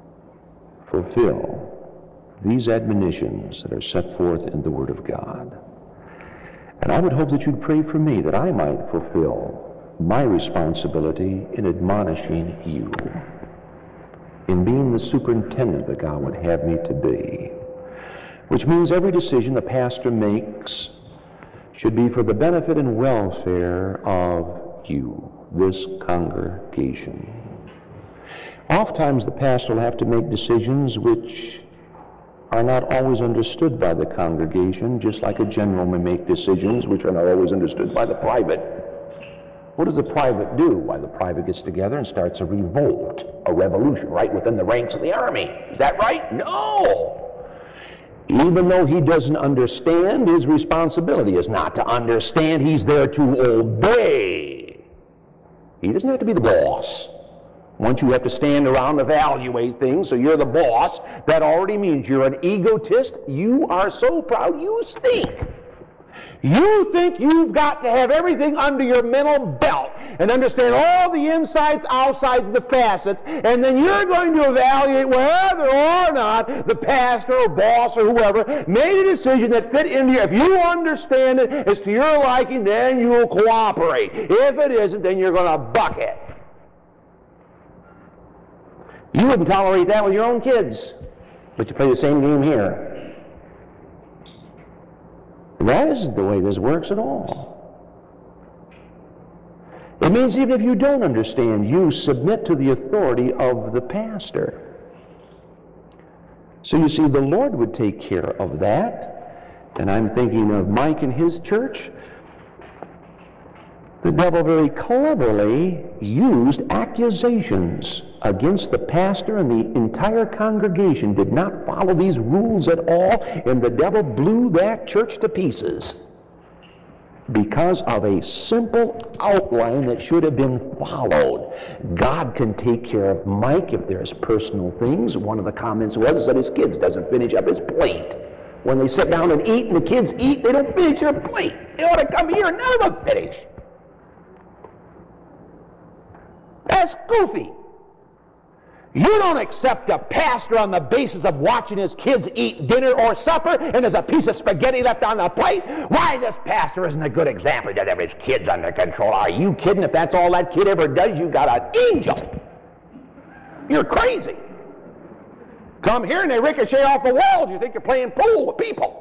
fulfill these admonitions that are set forth in the Word of God. And I would hope that you'd pray for me that I might fulfill my responsibility in admonishing you, in being the superintendent that God would have me to be, which means every decision the pastor makes should be for the benefit and welfare of you, this congregation. Oftentimes the pastor will have to make decisions which are not always understood by the congregation, just like a general may make decisions which are not always understood by the private. What does the private do? Why, the private gets together and starts a revolt, a revolution, right within the ranks of the army. Is that right? No! Even though he doesn't understand, his responsibility is not to understand. He's there to obey. He doesn't have to be the boss. Once you have to stand around and evaluate things, so you're the boss, that already means you're an egotist. You are so proud you stink. You think you've got to have everything under your mental belt and understand all the insides, outsides, the facets, and then you're going to evaluate whether or not the pastor or boss or whoever made a decision that fit into you. If you understand it as to your liking, then you'll cooperate. If it isn't, then you're going to buck it. You wouldn't tolerate that with your own kids, but you play the same game here. That isn't the way this works at all. It means even if you don't understand, you submit to the authority of the pastor. So you see, the Lord would take care of that. And I'm thinking of Mike and his church. The devil very cleverly used accusations against the pastor, and the entire congregation did not follow these rules at all, and the devil blew that church to pieces because of a simple outline that should have been followed. God can take care of Mike if there's personal things. One of the comments was that his kids doesn't finish up his plate. When they sit down and eat and the kids eat, they don't finish their plate. They ought to come here and none of them finish. That's goofy. You don't accept a pastor on the basis of watching his kids eat dinner or supper and there's a piece of spaghetti left on the plate. Why, this pastor isn't a good example. He doesn't have his kids under control. Are you kidding? If that's all that kid ever does, you got an angel. You're crazy. Come here and they ricochet off the walls. You think you're playing pool with people.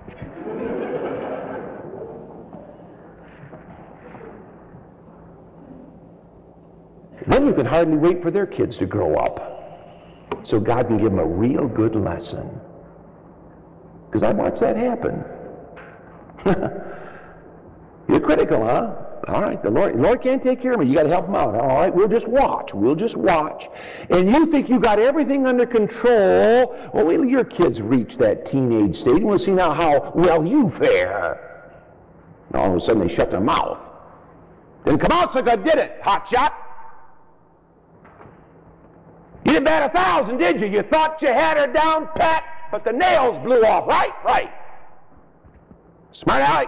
Then you can hardly wait for their kids to grow up so God can give them a real good lesson. Because I watched that happen. You're critical, huh? All right, the Lord can't take care of me. You got to help him out. All right, we'll just watch. We'll just watch. And you think you got everything under control. Well, wait till your kids reach that teenage stage. We'll see now how well you fare. And all of a sudden they shut their mouth. Didn't come out so good, did it, hotshot? You didn't bat 1,000, did you? You thought you had her down pat, but the nails blew off. Right? Right. Smart aleck.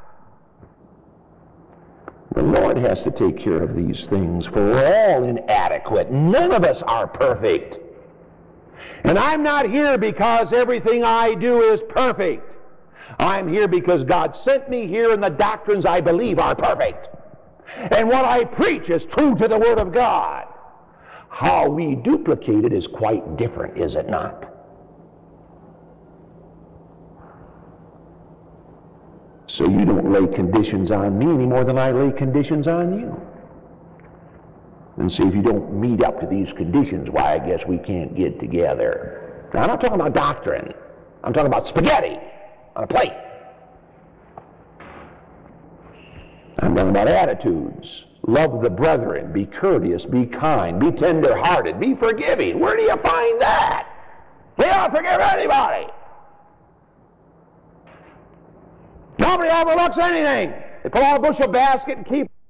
The Lord has to take care of these things, for we're all inadequate. None of us are perfect. And I'm not here because everything I do is perfect. I'm here because God sent me here and the doctrines I believe are perfect. And what I preach is true to the Word of God. How we duplicate it is quite different, is it not? So you don't lay conditions on me any more than I lay conditions on you. And see, if you don't meet up to these conditions, why, I guess we can't get together. Now, I'm not talking about doctrine. I'm talking about spaghetti on a plate. I'm talking about attitudes. Love the brethren, be courteous, be kind, be tender-hearted, be forgiving. Where do you find that? We don't forgive anybody. Nobody overlooks anything. They put all a bushel basket and keep